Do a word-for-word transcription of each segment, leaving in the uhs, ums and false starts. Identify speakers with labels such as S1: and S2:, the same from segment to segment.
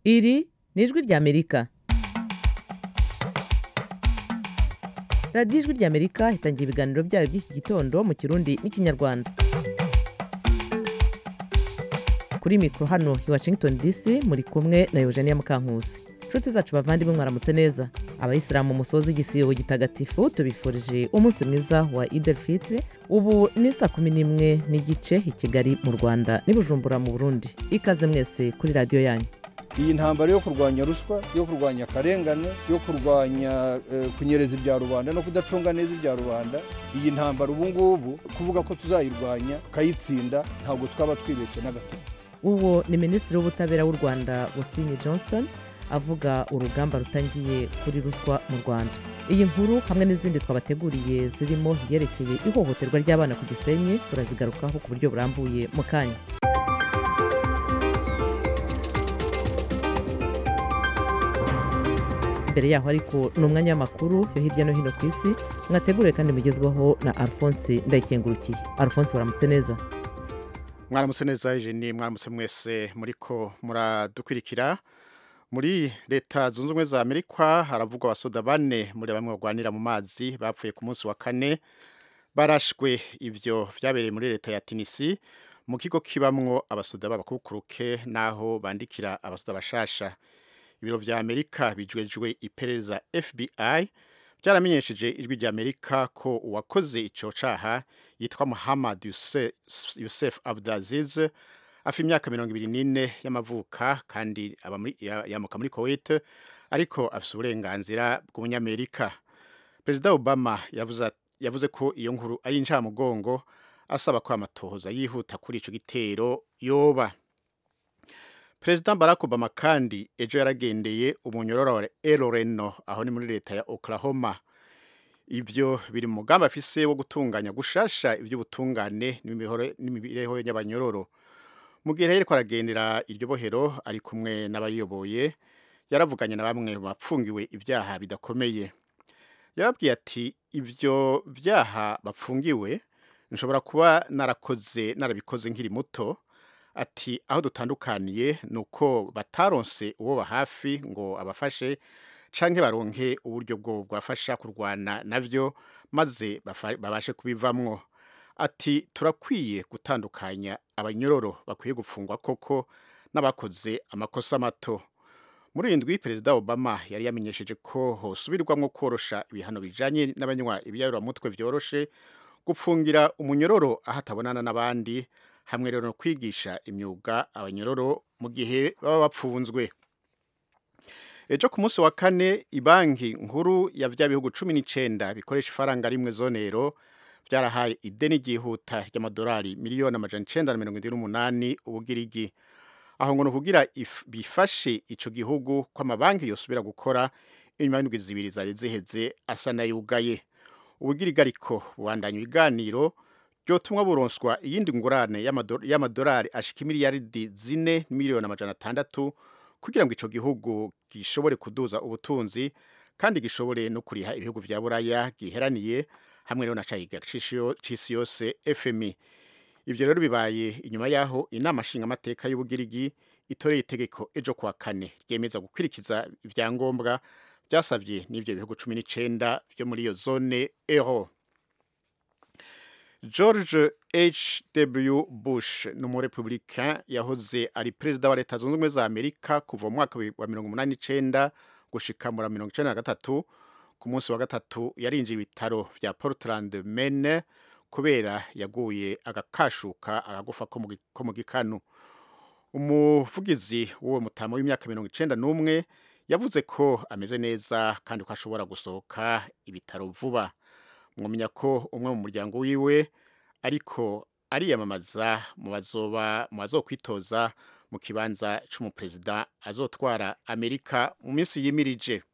S1: Iri ni ijwi ry'Amerika. radiyo ijwi ry'Amerika itangira ibiganiro byayo by'iki gitondo mu Kirundi n'Ikinyarwanda. Kuri mikoro hano i Washington D C muri kumwe na Eugenia Mukankusi. Nshuti zacu bavandimwe mwaramutse neza. Abayisilamu musoza igisibo gitagatifu tubifurije umunsi mwiza wa Eid al-Fitr. Ubu ni saa kumi n'imwe n'igice i Kigali mu Rwanda n'i Bujumbura mu Burundi. Ikaze mwese kuri radiyo yanyu.
S2: Iyi ntambara yo kurwanya ruswa, yo kurwanya akarengane, yo kurwanya uh, kunyereza ibya rubanda no kudacunga neza ibya rubanda, iyi ntambara ubu ngubu kuvuga ko tuzayirwanya kayitsinda ntabwo twaba twibeshye na gato.
S1: Uwo ni Minisitiri w'Ubutabera w'u Rwanda Busingye Johnston avuga urugamba rutangiye kuri ruswa mu Rwanda. Iyi nkuru hamwe n'izindi twabateguriye zirimo yerekeye ihohoterwa ry'abana ku Gisenyi turazigarukaho ku buryo burambuye mu kanya. Mbere yaho ariko ni umwanya w'amakuru yo hirya no hino ku isi mwateguriwe kandi mugezwaho na Alphonse Ndayikengurukiye. Alphonse waramutse neza.
S3: Mwaramutse neza Eugenie, mwaramutse mwese muriko muradukwirikira. Muri leta zunze ubumwe za Amerika haravugwa abasoda bane muri bamwe bagwanira mu mazi bapfuye ku munsi wa kane barashwe. Ivyo vyabereye muri leta ya Tennessee mu kigo kibamwo abasoda b'abakukuruke naho bandikira abasoda bashasha. Ibiro vya Amerika bijwejwe iperereza F B I byaramenyesheje ijwi rya Amerika ko uwakoze ico caha yitwa Muhammad Youssef Abdulaziz afi imyaka mirongo ibiri n'ine y'amavuka kandi yamuka muri Kuwait ariko afise uburenganzira bw'umunyamerika. Perezida Obama yavuze yavuze ko iyo nkuru ari incamugongo asaba ko amatohoza yihuta kuri ico gitero yoba. President Barack Obama kandi ejo yaragendeye umunyororo wa El Reno aho ni muri leta ya Oklahoma. Ivyo biri mu mugambi afise wo gutunganya gushasha ivy'ubutungane n'imibereho y'abanyororo. Mu gihe yariko aragendera iryo bohero ari kumwe n'abayoboye yaravuganye na bamwe mu bapfungiwe ibyaha bidakomeye. Yababwiye ati ivyo vyaha bapfungiwe nshobora kuba narakoze narabikoze nkiri muto. Ati aho dutandukaniye nuko bataronse uwo bahafi ngo abafashe canke baronke uburyo bwo bwafasha kurwana navyo maze babashe kubivamwo. Ati turakwiye gutandukanya abanyororo bakwiye gufungwa koko n'abakoze amakosa mato. Muri indwi Perezida Obama yari yamenyesheje ko hosubirwamwo korosha ibihano bijanye n'abanywa ibiyarura mutwe vyoroshe, gupfungira umunyororo aho atabonana n'abandi hamwe rero no kwigisha imyuga abanyororo mu gihe baba bapfunzwe. Ejo ku munsi wa kane ibanki nkuru ya vya bihugu cumi n'icenda bikoresha ifaranga rimwe zonero vyarahaye ideni ryihuta ry'amadolari miliyoni amajana icenda na mirongo indwi n'umunani Ubugirigi. Aho ngo nukugira bifashe ico gihugu ko amabanki yosubira gukora inyuma y'indwi zibiri zari ziheze asa nayugaye. Ubugirigi ariko bubandanya ibiganiro byotumwa buronswa iyindi ngurane y'amadolari ashika imiliyaridi zine miliyoni amajana atandatu kugira ngo ico gihugu gishobore kuduza ubutunzi kandi gishobore no kuriha ibihugu vya Buraya giheraniye hamwe rero na cahiga c'isi yose F M I. Ivyo rero bibaye inyuma yaho inama nshinga amateka y'Ubugirigi itoreye itegeko ejo kwa kane ryemeza gukwirikiza ivyangombwa byasavye n'ivyo bihugu cumi n'icenda byo muri iyo zone euro. George H W Bush n'umurepublicain yahoze ari perezida wa leta zunze ubumwe za Amerika kuva mu mwaka wa mirongo umunani n'icenda gushika mu mirongo icenda na gatatu. Ku munsi wa gatatu yarinjiye ibitaro vya Portland, Maine kubera yaguye agakashuka agagufa ko mu gikanu. Umuvugizi w'uwo mutamo w'imyaka mirongo icenda n'umwe yavuze ko ameze neza kandi ko ashobora gusohoka ibitaro vuba. Mwomenya ko umwe mu muryango wiwe ariko ariyamamaza mu bazoba mu bazokwitoza mu kibanza c'umuperezida azotwara Amerika mu minsi yimirije.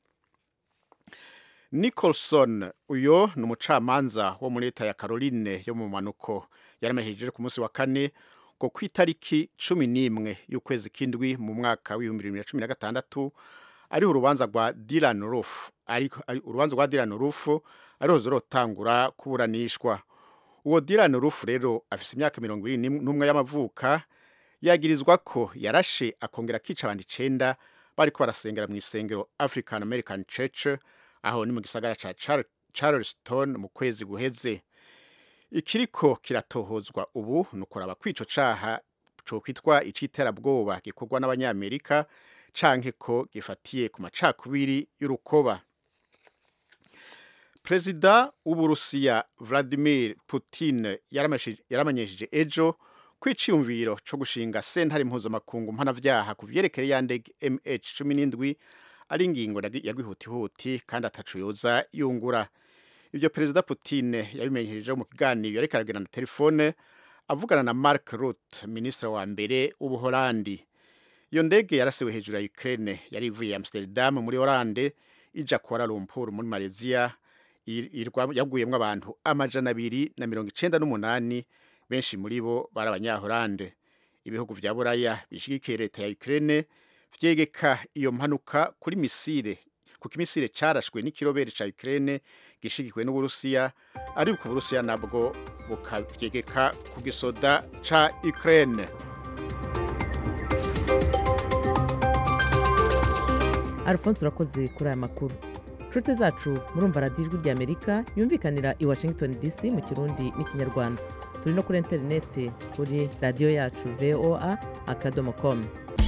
S3: Nicholson uyo ni umucamanza wo muri leta ya Caroline yo mu manuko yaramahirije ku munsi wa kane ko kwitariki cumi n'imwe y'ukwezi kindwi mu mwaka w'ibihumbi bibiri na cumi na gatandatu ari urubanza rwa Dylan Roof ariko urubanza rwa Dylan Roof ariho zorotangura kuburanishwa. Uwo Dylan Roof rero afise imyaka mirongo ibiri n'umwe y'amavuka yagirizwa ko yarashe akongera kica abandi icenda bariko barasengera mu isengero African American Church aho ni mu gisagara ca Charleston mu kwezi guheze. Ikiriko kiratohozwa ubu nukuraba kwico caha cyo kwitwa iciterabwoba gikorwa n'abanyamerika canke ko gifatiye ku macakubiri y'urukoba. Prezida w'Uburusiya Vladimir Putin yaramanyeshije ejo kwiciyumviro cyo gushinga sentare mpuzamakungu mpanavyaha ku vyerekeye ya ndege M H cumi n'indwi ari ingingo yagwihutihuti kandi atacu yoza yungura. Ibyo Prezida Putin yabimenyereje mu kiganiro yareka aragirana na telefone avugana na Mark Rutte, ministre wa mbere w'Ubuholandi. Iyo ndege yarasiwe hejuru ya Ukraine yari ivuye Amsterdam muri Hollande ija Kuala Lumpur muri Malaysia, yaguyemwe abantu amajana abiri na mirongo icenda n'umunani, benshi muri bo bari abanyaholande. Ibihugu vya Buraya bishigikiye leta ya Ukraine vyegeka iyo mpanuka kuri misile kuko imisile carashwe n'ikirobere ca Ukraine gishigikiwe n'Uburusiya, ariko Uburusiya nabwo bukavyegeka ku gisoda ca Ukraine.
S1: Alphonse urakoze kuri aya makuru. Nshuti zacu murumva radiyo ijwi ry'Amerika yumvikanira i Washington D C mu Kirundi n'Ikinyarwanda. Turi no kuri interineti kuri radiyo yacu V O A akadomo com.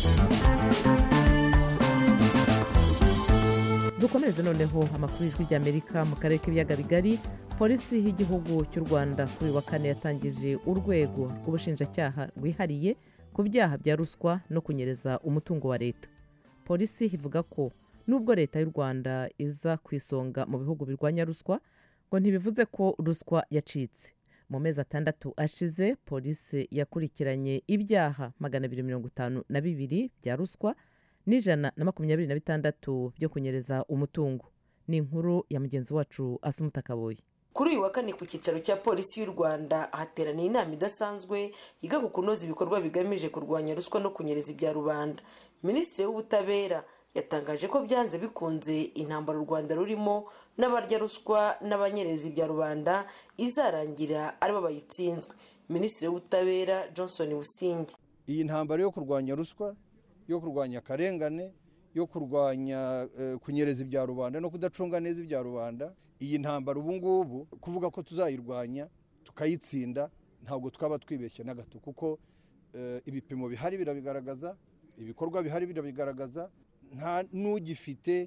S1: Dukomereze noneho amakuru y'ijwi ry'Amerika mu karere k'ibiyaga bigari. Polisi y'igihugu cy'u Rwanda kuri wa kane yatangije urwego rw'ubushinjacyaha rwihariye ku byaha bya ruswa no kunyereza umutungo wa leta. Polisi ivuga ko nubwo leta y'u Rwanda iza ku isonga mu bihugu birwanya ruswa, ngo ntibivuze ko ruswa yacitse. Mu mezi atandatu ashize polisi yakurikiranye ibyaha magana abiri mirongo itanu na bibiri bya ruswa n'ijana na makumyabiri na bitandatu byo kunyereza umutungo. Ni inkuru ya mugenzi wacu Asumuta Kaboyi.
S4: Kuri uyu wa kane ku cyicaro cya polisi y'u Rwanda hateraniye inama idasanzwe yiga ku kunoza ibikorwa bigamije kurwanya ruswa no kunyereza ibya rubanda. Minisitiri w'Ubutabera yatangaje ko byanze bikunze intambara u Rwanda rurimo n'abarya ruswa n'abanyereza ibya rubanda izarangira aribo bayitsinzwe. Minisitiri w'Ubutabera Johnson Busingi:
S2: iyi ntambara yo kurwanya ruswa, yo kurwanya akarengane, yo kurwanya uh, kunyereza ibya rubanda no kudacunga neza ibya rubanda, iyi ntambara ubu ngubu kuvuga ko tuzayirwanya tukayitsinda ntabwo twaba twibeshye na gato, kuko uh, ibipimo bihari birabigaragaza, ibikorwa bihari birabigaragaza. Nta n'ugifite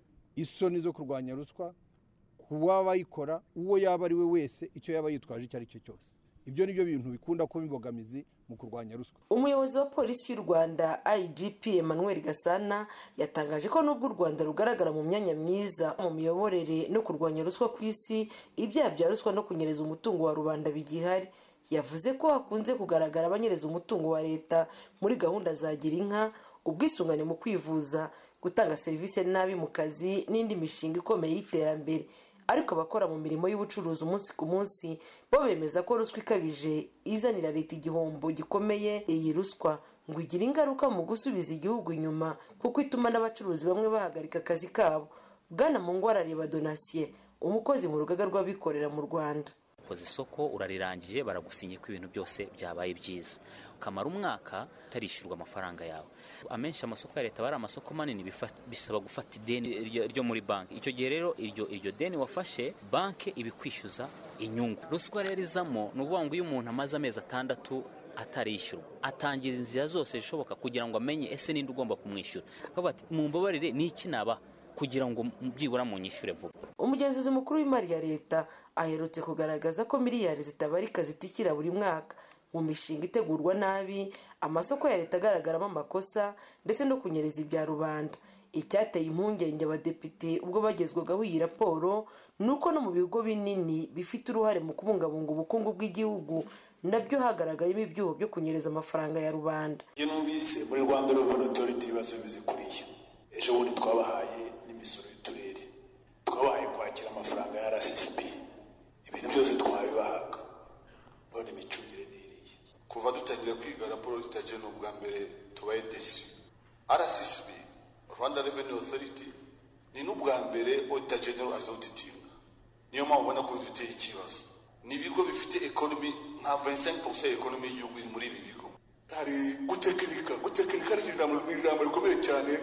S2: isoni zo kurwanya ruswa kuba bayikora uwo yaba ari we wese, icyo yaba yitwaje icyo ari cyo cyose. Ibyo nibyo bintu bikunda kuba imbogamizi mu kurwanya ruswa.
S4: Umuyobozi wa polisi y'u Rwanda I G P Emmanuel Gasana yatangaje ko nubwo u Rwanda rugaragara mu myanya myiza mu miyoborere no kurwanya ruswa ku isi, ibyaha bya ruswa no kunyereza umutungo wa rubanda bigihari. Yavuze ko hakunze kugaragara abanyereza umutungo wa leta muri gahunda za Girinka, ubwisungane mu kwivuza, gutanga serivisi nabi mu kazi n'indi mishinga ikomeye y'iterambere. Ariko abakora mu mirimo y'ubucuruzi umunsi ku munsi bo bemeza ko ruswa ikabije izanira leta igihombo gikomeye. Iyi ruswa ngo igira ingaruka mu gusubiza igihugu inyuma kuko ituma n'abacuruzi bamwe bahagarika akazi kabo. Bwana Mungwara Reba Donatien, umukozi mu rugaga rw'abikorera mu Rwanda:
S5: ukoze isoko urarirangije baragusinye ko ibintu byose byabaye byiza, ukamara umwaka utarishyurwa amafaranga yawe. Amenshi amasoko ya leta bari amasoko manini bisaba gufata ideni ryo muri banki. Icyo gihe rero iryo iryo deni wafashe banki ibikwishyuza inyungu. Ruswa rero izamo nuvuga ngo iyo umuntu amaze amezi atandatu atarishyurwa atangira inzira zose zishoboka kugira ngo amenye ese ninde ugomba kumwishyura. Akavuga ati mumbabarire niki naba kugira ngo byibura mu nyishyure vuba.
S4: Umugenzuzi mukuru w'imari ya leta aherutse kugaragaza ko miliyari zitabarika zitikira buri mwaka mu mishinga itegurwa nabi, amasoko ya leta agaragaramo amakosa ndetse no kunyereza ibya rubanda. Icyateye impungenge abadepite ubwo bagezwagaho iyi raporo nuko no mu bigo binini bifite uruhare mu kubungabunga ubukungu bw'igihugu nabyo hagaragayemo ibyuho byo kunyereza amafaranga ya rubanda.
S6: Iyo numvise muri Rwanda Revenue Authority ibibazo bimeze kuriya, ejo bundi twabahaye n'imisoro y'uturere, twabahaye kwakira amafaranga ya R S S B, ibintu byose twabibahaga, none imicungire n'iriye.
S7: Kuva dutangira kwiga raporo tutaje n'ubwa mbere tubaye desi. R S S B, Rwanda Revenue Authority, ni n'ubwa mbere Auditor General azawuditinga. Niyo mpamvu ubona ko biduteye ikibazo. Ni ibigo bifite economy nka vingt-cinq pour cent economy y'igihugu iri muri ibi bigo.
S6: Hari gutekinika, gutekinika ari ijambo ijambo rikomeye cyane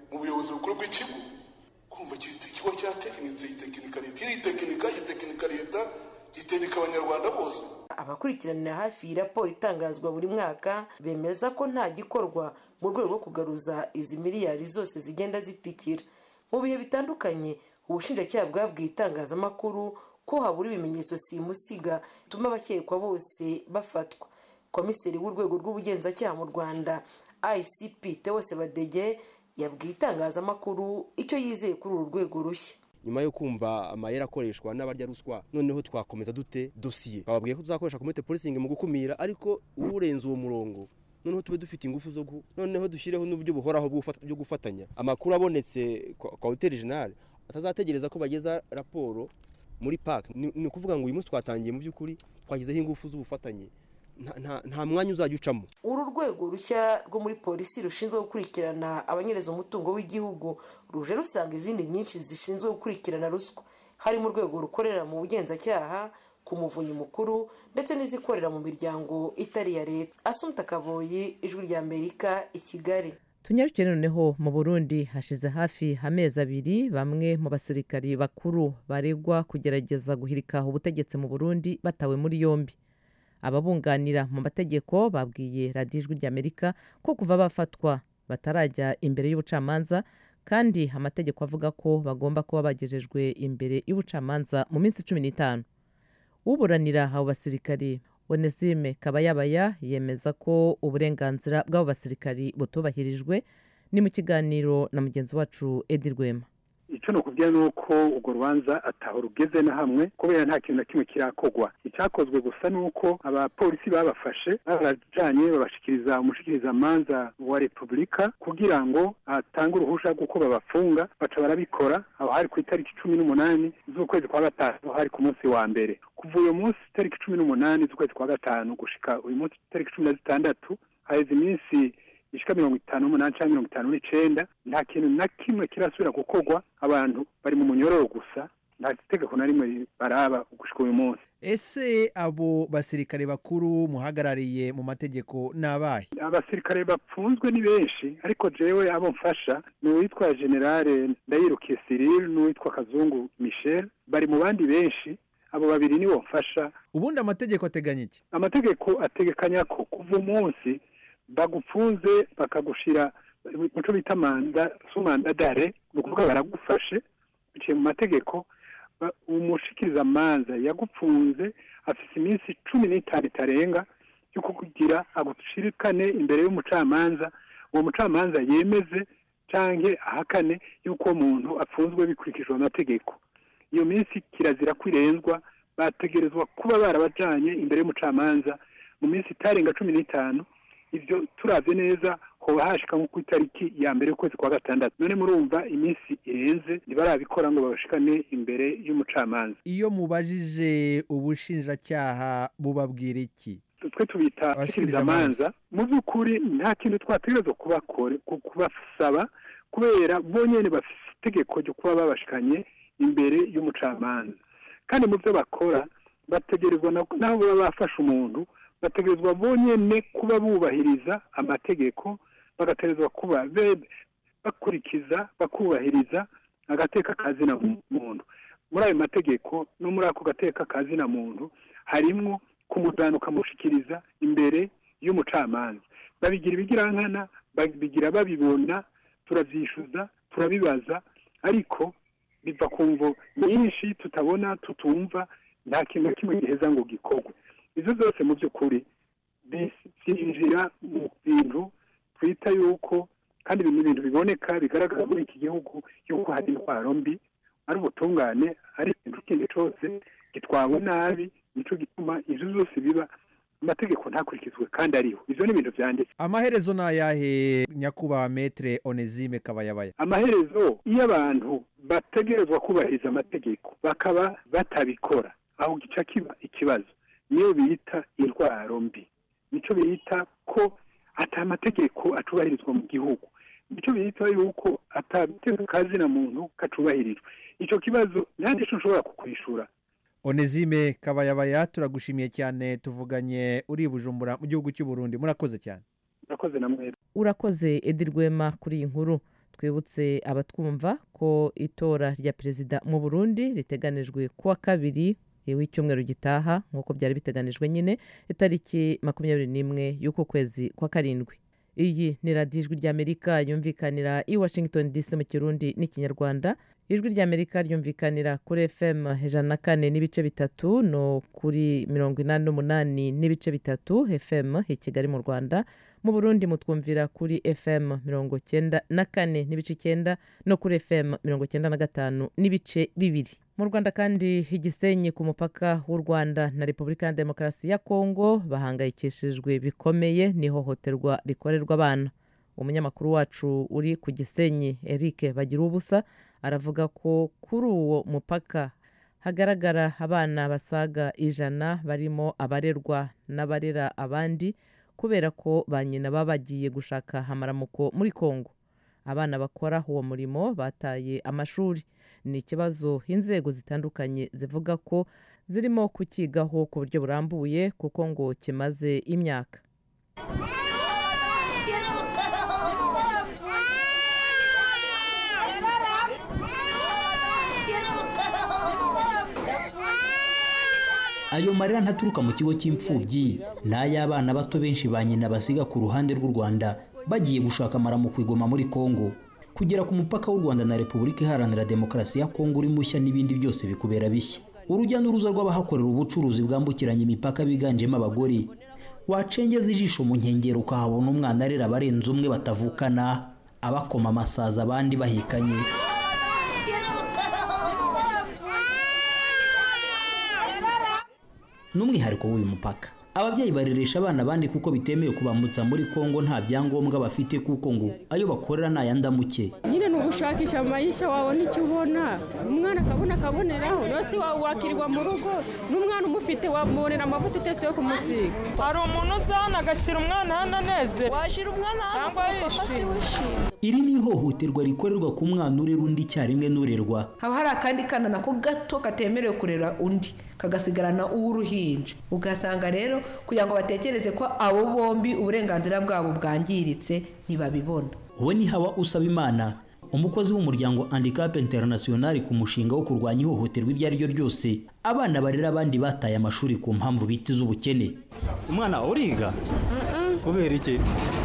S7: mu buyobozi bukuru bw'ikigo kumva ikigo cya tekinitse gitekinika leta iri tekinika gitekinika leta gitekinika abanyarwanda bose.
S4: Abakurikiranira hafi iyi raporo itangazwa buri mwaka bemeza ko nta gikorwa mu rwego rwo kugaruza izi miliyari zose zigenda zitikira. Mu bihe bitandukanye ubushinjacyaha bwabwiye itangazamakuru ko habura ibimenyetso simusiga bituma abakekwa bose bafatwa. Komiseri w'urwego rw'ubugenzacyaha mu Rwanda I C P Theos Badege yabwiye itangazamakuru icyo yizeye kuri uru rwego rushya.
S8: Nyuma yo kumva amayera akoreshwa n'abarya ruswa, noneho twakomeza dute dosiye. Bababwiye ko tuzakoresha community policing mu gukumira, ariko urenze uwo murongo noneho tube dufite ingufu zo noneho dushireho n'uburyo buhoraho bwo gufatanya. Amakuru abonetse kwa Hotel General atazategereza ko bageza raporo muri park. Ni ukuvuga ngo uyu munsi twatangiye mu by'ukuri twagizeho ingufu z'ubufatanye, nta mwanya uzajya ucamo.
S4: Uru rwego rushya rwo muri polisi rushinzwe gukurikirana abanyereza umutungo w'igihugu ruje rusanga izindi nyinshi zishinzwe gukurikirana ruswa, harimo urwego rukorera mu bugenzacyaha, ku muvunyi mukuru ndetse n'izikorera mu miryango itari ya leta. Asumta Kaboyi, Ijwi rya Amerika, i Kigali.
S1: Tunyarukire noneho mu Burundi. Hashize hafi amezi abiri bamwe mu basirikari bakuru baregwa kugerageza guhirika ubutegetsi mu Burundi batawe muri yombi. Ababunganira mu mategeko babwiye radiyo Ijwi rya Amerika ko kuva bafatwa batarajya imbere y'ubucamanza, kandi amategeko avuga ko bagomba kuba bagejejwe imbere y'ubucamanza mu minsi cumi n'itanu. Uburanira abo basirikari Onesime Kabayabaya yemeza ko uburenganzira bw'abo basirikari butubahirijwe. Ni mu kiganiro na mugenzi wacu Edi Rwema.
S9: Icyo no kubwira nuko ugo rubanza ataho rugeze na hamwe, kubera nta kintu na kimwe kirakogwa. Icyakozwe gusa nuko abapolisi babafashe barajanye babashikiriza umushikiriza manza wa Republika kugira ngo atange uruhusha guko babafunga. Baca barabikora aho hari ku itariki cumi n'umunani z'ukwezi kwa gatanu, hari ku munsi wa mbere. Kuva uyu munsi itariki cumi n'umunani z'ukwezi kwa gatanu gushika uyu munsi itariki cumi na zitandatu, haheze iminsi ishika mirongo itanu n'umunani cyangwa mirongo itanu n'icenda, nta kintu na kimwe kirasubira gukogwa. Abantu bari mu munyororo gusa, nta tegeko na rimwe baraba gushika uyu munsi.
S10: Ese abo basirikare bakuru muhagarariye mu mategeko nabahe?
S9: Abasirikare bapfunzwe ni benshi, ariko jewe abo mfasha ni uwitwa Generale Ndayirukiye Cyril n'uwitwa Kazungu Michel, bari mu bandi benshi. Abo babiri nibo mfasha.
S10: Ubundi amategeko ateganya iki?
S9: Amategeko ategekanya ko kuva umunsi bagupfunze bakagushira muco bita manda sumanda dare, nukuvuga baragufashe biciye mu mategeko. Umushikiriza manza yagupfunze afise iminsi cumi n'itanu itarenga yo kugira agushirikane imbere y'umucamanza, uwo mucamanza yemeze canke ahakane yuko umuntu apfunzwe bikurikijwe amategeko. Iyo minsi kirazira kwirenzwa, bategerezwa kuba barabajanye imbere y'umucamanza mu minsi itarenga cumi n'itanu. Ivyo turavye neza hoba hashika nko ku itariki ya mbere y'ukwezi kwa gatandatu. None murumva iminsi irenze ntibarabikora ngo babashikane imbere y'umucamanza.
S10: Iyo mubajije ubushinjacyaha bubabwira iki?
S9: Twe tubita abashikiriza manza. Mu by'ukuri nta kintu twategerezwa kubakore kubasaba, kubera bonyene bafite itegeko ryo kuba babashikanye imbere y'umucamanza. Kandi mu byo bakora bategerezwa naho baba bafashe umuntu, bategerezwa bonyene kuba bubahiriza amategeko, bagategerezwa kuba bakurikiza bakubahiriza agateka kazina muntu. Muri ayo mategeko no muri ako gateka kazina muntu harimwo kumujana ukamushikiriza imbere y'umucamanza. Babigira ibigirankana, babigira babibona, turavyishuza, turabibaza, ariko biva ku mvo nyinshi tutabona tutumva, nta kintu kimwe giheza ngo gikorwe. Izo zose mu by'ukuri byinjira mu bintu twita yuko, kandi ibi bintu biboneka bigaragara muri iki gihugu yuko hari indwara mbi, ari ubutungane, ari ikintu kindi cyose gitwawe nabi, nico gituma izo zose biba amategeko ntakurikizwe kandi ariho. Ivyo ni ibintu vyanditse.
S10: Amaherezo nayahe nyakubahwa Maître Onesime Kabayabaya?
S9: Amaherezo iyo abantu bategerezwa kubahiriza amategeko bakaba batabikora, aho gica kiba ikibazo. Niyo bita indwara mbi, nico bita ko ata amategeko atubahirizwa mu gihugu, nico bita yuko atategeko kazina muntu katubahirizwa. Ico kibazo nandi nshobora kukwishura.
S10: Onesime Kabayabaya, turagushimiye cyane, tuvuganye uri Bujumbura mu gihugu cy'u Burundi. Murakoze cyane.
S9: Urakoze namwe.
S1: Urakoze Edi Rwema kuri iyi nkuru. twibutse abatwumva ko itora rya perezida mu Burundi riteganijwe kuwa kabiri w'icyumweru gitaha nk'uko byari biteganijwe nyine itariki makumyabiri n'imwe y'uko kwezi kwa karindwi. Iyi ni radiyo ijwi ry'Amerika yumvikanira i Washington D C mu Kirundi n'ikinyarwanda. Ijwi ry'Amerika ryumvikanira kuri F M ijana na kane n'ibice bitatu no kuri mirongo inani n'umunani n'ibice bitatu F M i Kigali mu Rwanda. Mu Burundi mutwumvira kuri F M mirongo cyenda na kane n'ibice icyenda no kuri F M mirongo cyenda na gatanu n'ibice bibiri. Mu Rwanda kandi igisenyi ku mupaka w'u Rwanda na Repubulika ya Demokarasi ya Kongo bahangayikishijwe bikomeye n'ihohoterwa rikorerwa abana. Umunyamakuru wacu uri ku Gisenyi Eric Bagirubusa aravuga ko kuri uwo mupaka hagaragara abana basaga ijana barimo abarerwa n'abarera abandi kubera ko ba nyina baba bagiye gushaka amaramuko muri Kongo. Abana bakora uwo murimo bataye amashuri. Ni ikibazo inzego zitandukanye zivuga ko zirimo kukigaho ku buryo burambuye kuko ngo kimaze imyaka.
S11: Ayo marira ntaturuka mu kigo cy'imfubyi n'ay'abana bato benshi ba nyina basiga ku ruhande rw'u Rwanda bagiye gushaka amaramuko igoma muri Kongo. Kugera ku mupaka w'u Rwanda na Repubulika Iharanira Demokarasi ya Kongo uri mushya n'ibindi byose bikubera bishya. Urujya n'uruza rw'abahakorera ubucuruzi bwambukiranya imipaka biganjemo abagore. Wacengeza ijisho mu nkengero ukahabona umwana arera abarenze umwe batavukana, abakoma amasaza abandi bahekanye. N'umwihariko w'uyu mupaka, ababyeyi bareresha abana bandi kuko bitemewe kubambutsa muri Kongo nta byangombwa bafite kuko ngo ayo bakorera nayandamuke.
S12: Nyine nugushakisha amayisha wabona icyo ubona, umwana akabona akaboneraho, yose wakirirwa mu rugo n'umwana umufite wamubonera amavuta itese yo kumusiga.
S13: Hari umuntu uzana agashyira umwana hano aneze,
S14: washira umwana hano papa si wishimye.
S11: Iri ni ihohoterwa rikorerwa ku mwana urera undi cyarimwe n'urerwa.
S14: Haba hari akandi kana nako gato katemerewe kurera undi kagasigarana uw'uruhinja. Ugasanga rero kugira ngo batekereze ko abo bombi uburenganzira bwabo bwangiritse ntibabibona.
S11: Uwe ni Hawa usaba Imana, umukozi w'umuryango Handicap International ku mushinga wo kurwanya ihohoterwa iryo ari ryo ryose. Abana barera abandi bataye amashuri ku mpamvu biti z'ubukene.
S15: Umwana uriga? Kubera iki?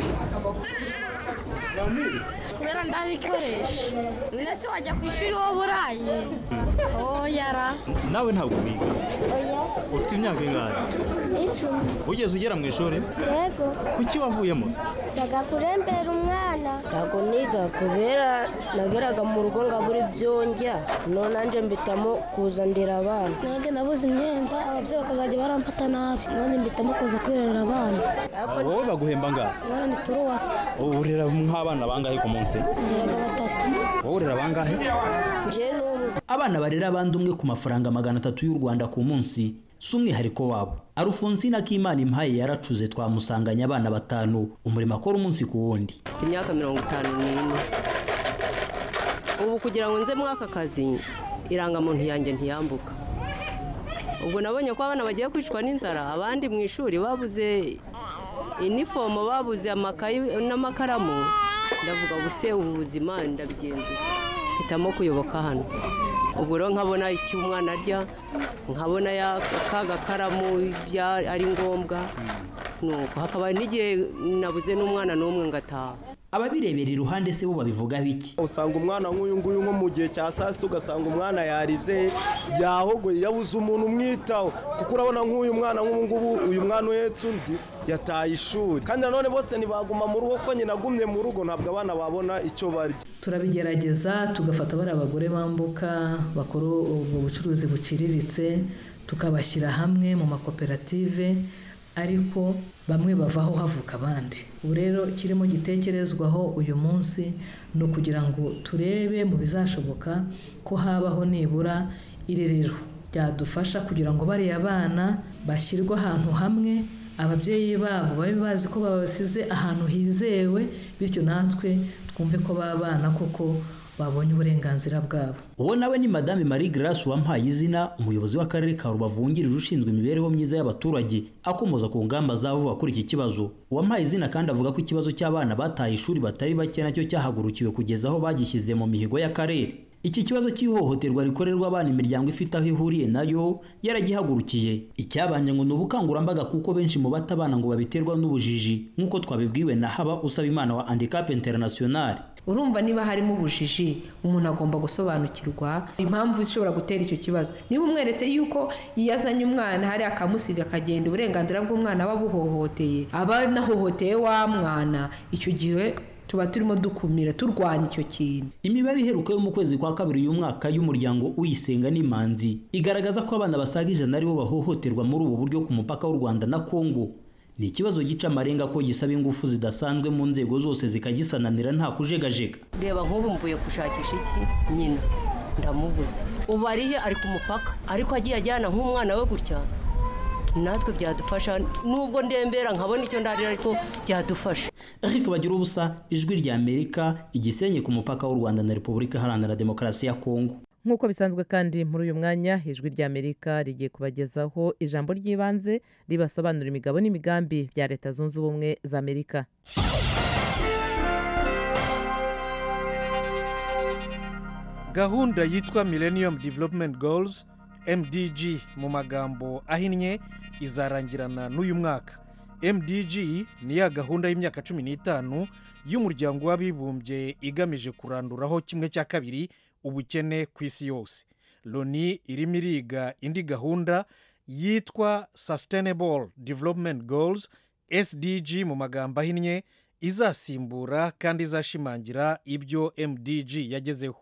S16: Kubera ndabikoresha. Nese wajya ku ishuri wo burayi. Oh yara.
S15: Nawe ntabwo wiga.
S16: Oya.
S15: Ufite imyaka ingana?
S16: Icumi.
S15: Ugeze ugera mu ishuri?
S16: Yego.
S15: Kuki wavuyemo?
S16: Cyaga kurembera umwana.
S17: Ntabwo niga kubera nageraga mu rugo ngaburi byongya. None anje mbitamo kuza ndera abana.
S16: Nange nabuze imyenda ababyeyi bakazajya barampata nabi. None mbitamo kuza kwirera abana.
S15: Wowe baguhemba ngahe?
S16: Abana ni turuwasi.
S15: Urera nk'abana bangahe ku munsi?
S16: Ndera batatu.
S15: Wowe urera bangahe?
S16: Je n'ubu.
S11: Abana barera abandi umwe ku mafaranga magana atatu y'u Rwanda ku munsi. Sumwe hariko wabo. Alphonsine Kimana Impaye yaracuze twamusanganya abana batanu umurimo akora umunsi ku wundi.
S18: Mfite imyaka mirongo itanu n'ine. Ubu kugira ngo nze mwaka kazi irangamuntu yanjye ntiyambuka. Ubwo nabonye ko abana bagiye kwicwa n'inzara, abandi mu ishuri babuze inifomo, babuze amakayi n'amakaramu. Ndavuga ubuse ubu buzima ndabigenza. Hitamo kuyoboka hano. Ubwo rero nkabona icyo umwana arya, nkabona ya kaga karamu ari ngombwa. Nuko hakaba n'igihe nabuze n'umwana n'umwe ngataha.
S11: Ababirebera iruhande se bo babivugaho iki?
S19: Usanga umwana nk'uyu nguyu nko mu gihe cya saa sita ugasanga umwana yarize yahogoye yabuze umuntu umwitaho, kuko urabona nk'uyu mwana nk'ubu ngubu uyu mwana uhetse undi yataye ishuri, kandi nanone bose ntibaguma mu rugo ko nyina agumye mu rugo ntabwo abana babona icyo barya.
S20: Turabigerageza tugafata bari abagore bambuka bakora ubwo bucuruzi buciriritse tukabashyira hamwe mu makoperative, ariko bamwe bavaho havuka abandi. Ubu rero kirimo gitekerezwaho uyu munsi no kugira ngo turebe mu bizashoboka ko habaho nibura irerero ryadufasha kugira ngo bari abana bashyirwa ahantu hamwe, ababyeyi babo babe bazi ko babasize ahantu hizewe, bityo natwe twumve ko babana koko babonye uburenganzira bwabo.
S11: Uwo nawe ni Madame Marie Grace wampaye izina, umuyobozi w'akarere ka Rubavu wungirije ushinzwe imibereho myiza y'abaturage, akomoza ku ngamba za vuba kuri iki kibazo. Wampaye izina kandi avuga ko ikibazo cy'abana bataye ishuri batari bake nacyo cyahagurukiwe kugeza aho bagishyize mu mihigo y'akarere. Iki kibazo cy'ihohoterwa rikorerwa abana imiryango ifite aho ihuriye nayo yaragihagurukiye. Icyabanje ngo ni ubukangurambaga kuko benshi mu batabana ngo babiterwa n'ubujiji nk'uko twabibwiwe na Haba Usabimana wa Handicap International.
S14: Urumva niba harimo ubujiji umuntu agomba gusobanukirwa impamvu ishobora gutera icyo kibazo. Niba umweretse yuko yazanye umwana hari akamusiga akagenda uburenganzira bw'umwana babuhohoteye aba nahohoteye wa mwana, icyo gihe tuba turimo dukumira turwanya icyo kintu.
S11: Imibare iheruka yo mu kwezi kwa kabiri uyu mwaka y'umuryango Uyisenga n'Imanzi igaragaza ko abana basaga ijana aribo bahohoterwa muri ubu buryo ku mupaka w'u Rwanda na Kongo. Ni ikibazo gica amarenga ko gisaba ingufu zidasanzwe mu nzego zose zikagisananira nta kujegajega.
S18: Reba nk'ubu mvuye gushakisha iki nyina ndamubuze, ubu arihe ari ku mupaka ariko agiye ajyana nk'umwana we gutya, natwe byadufasha nubwo ndembera nkabona icyo ndarira ariko byadufasha.
S11: Ariko bagira ubusa, Ijwi rya Amerika, Igisenyi ku mupaka w'u Rwanda na Repubulika Iharanira Demokarasi ya Kongo.
S1: Nk'uko bisanzwe kandi muri uyu mwanya Ijwi rya Amerika rigiye kubagezaho ijambo ry'ibanze ribasobanura imigabo n'imigambi bya Leta Zunze Ubumwe za Amerika.
S21: Gahunda yitwa Millennium Development Goals M D G mu magambo ahinnye izarangirana n'uyu mwaka. M D G ni ya gahunda y'imyaka cumi n'itanu y'umuryango w'abibumbye igamije kuranduraho kimwe cya kabiri ubukene ku isi yose. Loni irimo iriga indi gahunda yitwa Sustainable Development Goals S D G mu magambo ahinnye izasimbura kandi izashimangira ibyo M D G yagezeho.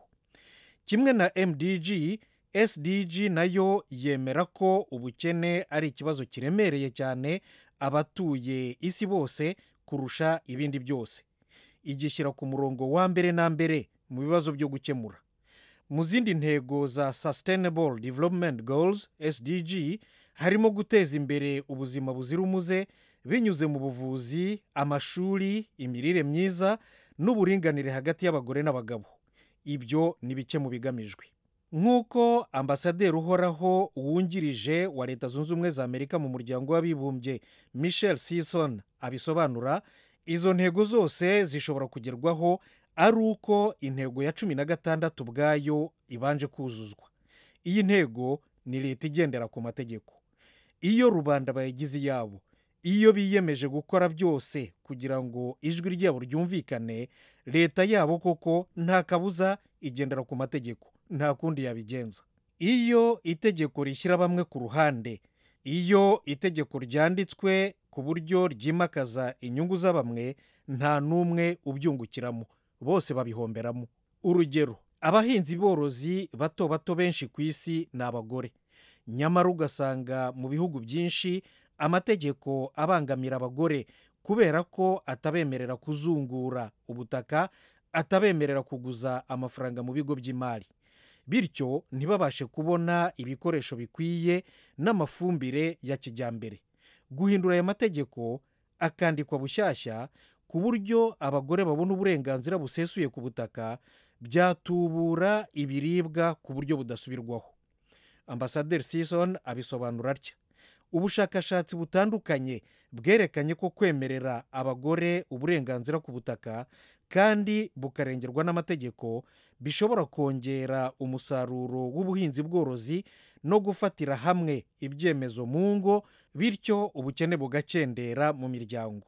S21: Kimwe na M D G, S D G nayo yemera ko ubukene ari ikibazo kiremereye cyane abatuye isi bose kurusha ibindi byose. Igishyira ku murongo wa mbere na mbere mu bibazo byo gukemura. Mu zindi ntego za Sustainable Development Goals S D G harimo guteza imbere ubuzima buzira umuze binyuze mu buvuzi, amashuri, imirire myiza n'uburinganire hagati y'abagore n'abagabo. Ibyo ni bike mu bigamijwe. Nk'uko ambasaderi uhoraho wungirije wa Leta Zunze Ubumwe za Amerika mu muryango w'abibumbye Michelle Sisson abisobanura, izo ntego zose zishobora kugerwaho ari uko intego ya cumi na gatandatu ubwayo ibanje kuzuzwa. Iyi ntego ni leta igendera ku mategeko. Iyo rubanda bayigize iyabo, iyo biyemeje gukora byose kugira ngo ijwi ryabo ryumvikane, leta yabo koko nta kabuza igendera ku mategeko, nta kundi yabigenza. Iyo itegeko rishyira bamwe ku ruhande, iyo itegeko ryanditswe ku buryo ryimakaza inyungu za bamwe, nta n'umwe ubyungukiramo, bose babihomberamo. Urugero, abahinzi borozi bato bato benshi ku isi ni abagore. Nyamara ugasanga mu bihugu byinshi amategeko abangamira abagore kubera ko atabemerera kuzungura ubutaka, atabemerera kuguza amafaranga mu bigo by'imari. Bityo ntibabashe kubona ibikoresho bikwiye n'amafumbire ya kijyambere. Guhindura aya mategeko akandikwa bushyashya ku buryo abagore babona uburenganzira busesuye ku butaka, byatubura ibiribwa ku buryo budasubirwaho. Ambasaderi Sisson abisobanura atya: ubushakashatsi butandukanye bwerekanye ko kwemerera abagore uburenganzira ku butaka kandi bukarengerwa n'amategeko bishobora kongera umusaruro w'ubuhinzi bworozi no gufatira hamwe ibyemezo mu ngo, bityo ubukene bugakendera mu miryango.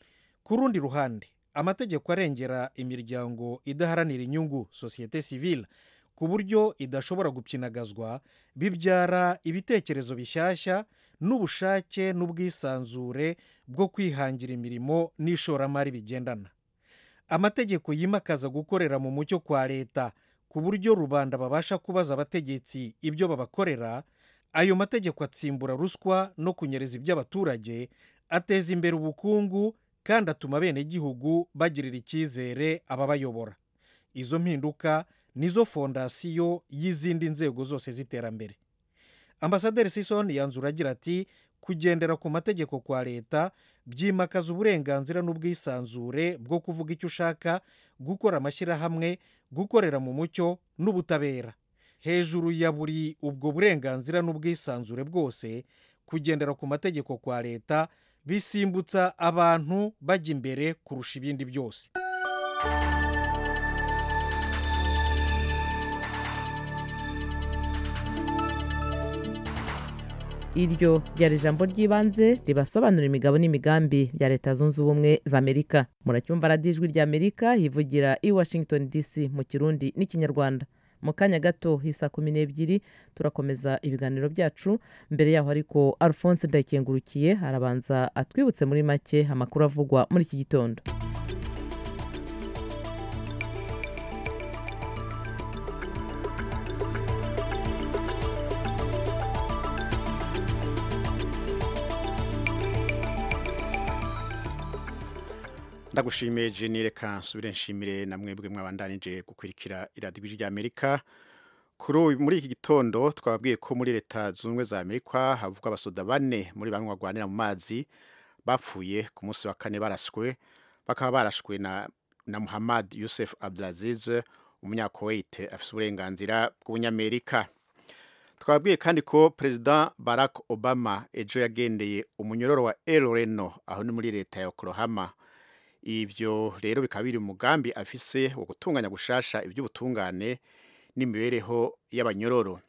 S21: Ku rundi ruhande, amategeko arengera imiryango idaharanira inyungu sosiyete sivile ku buryo idashobora gupyinagazwa, bibyara ibitekerezo bishyashya n'ubushake n'ubwisanzure bwo kwihangira imirimo n'ishoramari bigendana. Amategeko yimakaza gukorera mu mucyo kwa leta ku buryo rubanda babasha kubaza abategetsi ibyo babakorera. Ayo mategeko atsimbura ruswa no kunyereza iby'abaturage, ateza imbere ubukungu kandi atuma bene gihugu bagirira icyizere ababayobora. Izo mpinduka nizo fondasiyo y'izindi nzego zose z'iterambere. Ambasaderi Sisson yanzura agira ati: kugendera ku mategeko kwa leta byimakaza uburenganzira n'ubwisanzure bwo kuvuga icyo ushaka, gukora amashyirahamwe, gukorera mu mucyo n'ubutabera. Hejuru ya buri ubwo burenganzira n'ubwisanzure bwose, kugendera ku mategeko kwa leta bisimbutsa abantu bajya imbere kurusha ibindi byose. Iryo ryari ijambo ry'ibanze ribasobanura imigabo n'imigambi bya Leta Zunze Ubumwe za Amerika. Muracyumva radiyo Ijwi rya Amerika hivugira i Washington D C mu Kirundi n'Ikinyarwanda. Mu kanya gato hisa kumi n'ebyiri turakomeza ibiganiro byacu. Mbere yaho ariko Alphonse Ndayikengurukiye arabanza atwibutse muri make amakuru avugwa muri iki gitondo.
S3: Ndagushimiye Jenny, reka nsubire nshimire na mwebwe mwabandanije gukurikira iradiyo Ijwi rya Amerika. Kuri muri iki gitondo twababwiye ko muri Leta Zunze Ubumwe za Amerika havuga abasoda bane muri bamwe bagwanira mu mazi bapfuye ku munsi wa kane barashwe, bakaba barashwe na na Muhammad Yusuf Abdulaziz, umunyakuwait afite uburenganzira bw'Amerika. Twababwiye kandi ko President Barack Obama ejo yagendeye umunyororo wa El Reno aho ni muri leta ya Oklahoma. Ivyo rero bikaba biri umugambi afise wo gutunganya gushasha iby'ubutungane n'imibereho y'abanyororo.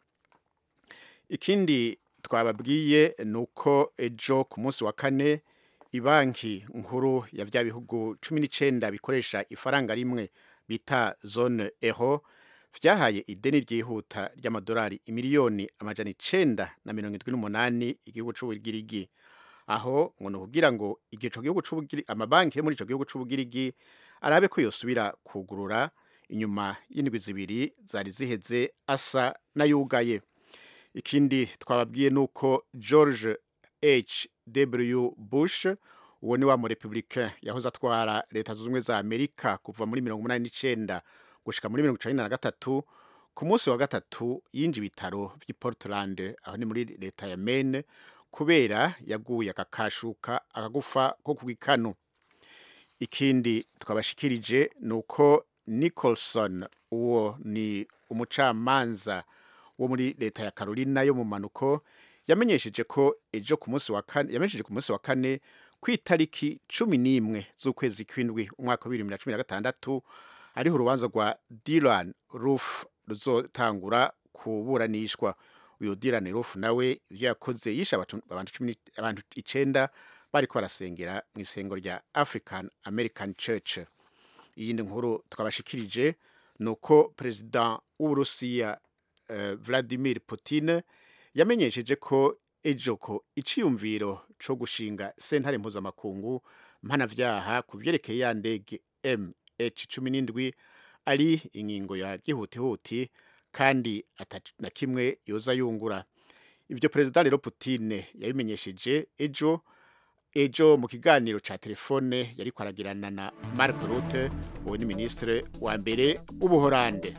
S3: Ikindi twababwiye nuko ejo ku munsi wa kane ibanki nkuru ya vya bihugu cumi n'icenda bikoresha ifaranga rimwe bita zone euro vyahaye ideni ryihuta ry'amadolari imiliyoni amajana icenda na mirongo indwi n'umunani igihugu c'Ubugirigi. Aho ngo nukugira ngo igico gihugu c'Ubugirigi, amabanki yo muri ico gihugu c'Ubugirigi arabe ko yosubira kugurura inyuma y'indwi zibiri zari ziheze asa na yugaye. Ikindi twababwiye nuko George H W Bush, uwo ni wa mu Republican yahoze atwara Leta Zunze Ubumwe za Amerika kuva muri mirongo umunani n'icenda gushika muri mirongo icenda na gatatu, ku munsi wa gatatu yinji bitaro vy'i Portland aho ni muri leta ya Maine kubera yaguye akakashuka akagufa ko kugikanu. Ikindi twabashikirije nuko Nicholson, uwo ni umucamanza wo muri leta ya Carolina yo mu manuko, yamenyesheje ko ejo ku munsi wa kane yamenyesheje ku munsi wa kane kwitariki cumi n'imwe z'ukwezi kw'indwi umwaka wa bibiri na cumi na gatandatu ariho urubanza rwa Dylan Roof ruzotangura kuburanishwa. Uyo Dylan Roof nawe ivyo yakoze yisha abantu icenda bariko barasengera mu isengo rya African American Church. Iyindi nkuru twabashikirije nuko President w'Uburusiya uh, Vladimir Putin yamenyesheje ko ejo ko iciyumviro co gushinga sentare mpuzamakungu mpanavyaha ku vyerekeye ya ndege M H cumi n'indwi ari ingingo ya gihutihuti kandi na kimwe yoza yungura. Ivyo President rero Putin yabimenyesheje ejo ejo mu kiganiro ca telefone yari kwaragirana na Mark Rutte, uwo ni ministre wa mbere w'Ubuholande.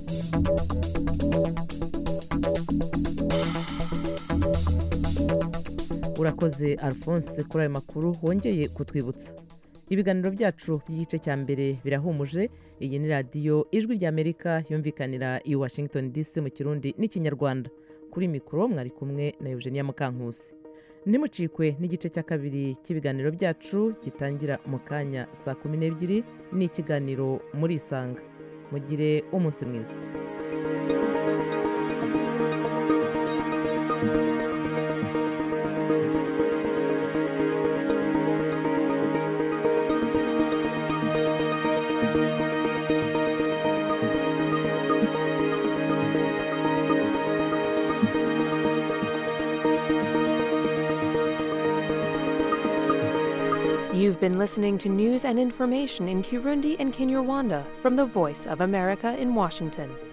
S1: Urakoze Alphonse kuri ayo makuru wongeye kutwibutsa. Ibiganiro byacu by'igice cya mbere birahumuje. Iyi ni radiyo Ijwi rya Amerika yumvikanira i Washington D C mu Kirundi n'Ikinyarwanda. Kuri mikoro mwari kumwe na Eugenia Mukankusi. Nimucikwe n'igice cya kabiri cy'ibiganiro byacu gitangira mu kanya saa kumi n'ebyiri n'ikiganiro muri Isanga. Mugire umunsi mwiza.
S22: You've been listening to news and information in Kirundi and Kinyarwanda from the Voice of America in Washington.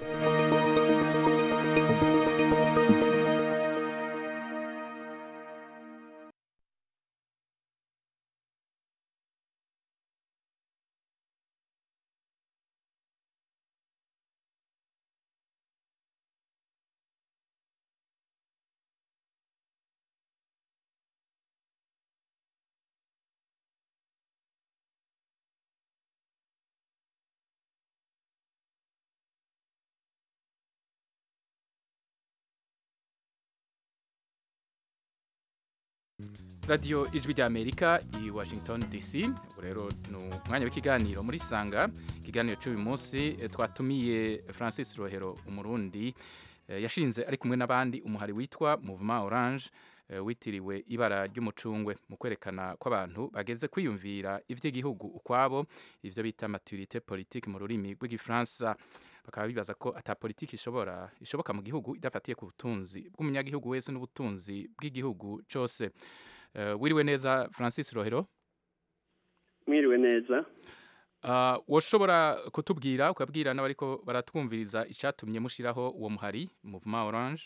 S2: radiyo ijwi ry'amerika i washington dc ubu rero ni umwanya w'ikiganiro muri sanga ikiganiro cy'uyu munsi twatumiye francis rohero umurundi yashinze ari kumwe n'abandi umuhari witwa Mouvement Orange witiriwe ibara ry'umucungwe mu kwerekana ko abantu bageze kwiyumvira ivy'igihugu ukwabo ivyo bita maturité politique mu rurimi rw'igifaransa bakaba bibaza ko ata politiki ishobora ishoboka mu gihugu idafatiye ku butunzi bw'umunyagihugu wese n'ubutunzi bw'igihugu cyose. Uh, wiriwe neza Francis Rohero.
S5: Mwiriwe neza.
S2: Uh, woshobora kutubwira ukabwira n'abariko baratwumviriza icyatumye mushiraho uwo muhari Mouvement Orange?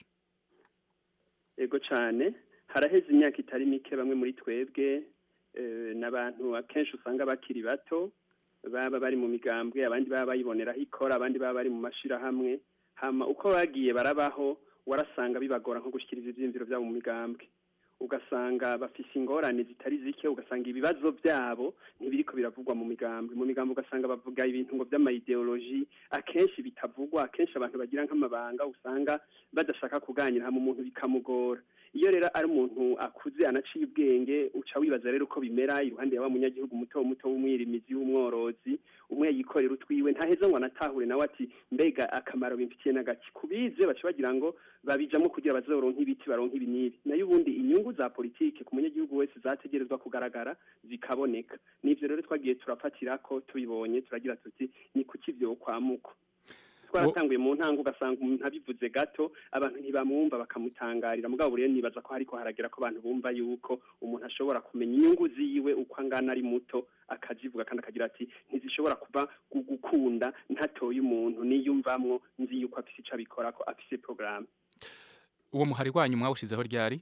S5: Ego cyane haraheze imyaka itari mike bamwe muri twebwe e, n'abantu akenshi usanga bakiri bato baba bari mu migambwe abandi baba bayiboneraho ikora abandi baba bari mu mashira hamwe hama uko bagiye barabaho warasanga bibagora nko gushikiriza ivyimviro byabo mu migambwe ugasanga bafise ingorane zitari zike ugasanga ibibazo byabo ntibiriko biravugwa mu migambwe mu migambwe ugasanga bavuga ibintu ngo by'amayideoloji akenshi bitavugwa akenshi abantu bagira nk'amabanga usanga badashaka kuganira hamwe umuntu bikamugora iyo rero ari umuntu akuze anaciye ubwenge uca wibaza rero uko bimera iruhande y'aba munyagihugu muto muto w'umwirimizi w'umworozi umwe yikorera utwiwe ntaheza ngo anatahure nawe ati mbega akamaro bimfitiye n'agaki kubize baca bagira ngo babijamo kugira bazoronka ibiti baronka ibinibi nayo ubundi inyungu za politike ku munyagihugu wese zategerezwa kugaragara zikaboneka nivyo rero twagiye turafatira ko tubibonye turagira tuti ni kuki vyo kwamuko twaratanguye mu ntango ugasanga umuntu abivuze gato abantu ntibamwumva bakamutangarira mugabo rero nibaza ko hariko haragera ko abantu bumva yuko umuntu ashobora kumenya inyungu ziwe uko angana ari muto akazivuga kandi akagira ati ntizishobora kuba gukunda ntatoye umuntu niyumvamwo nzi yuko afise ico abikora ko afise programme.
S2: Uwo muhari wanyu mwawushizeho ryari?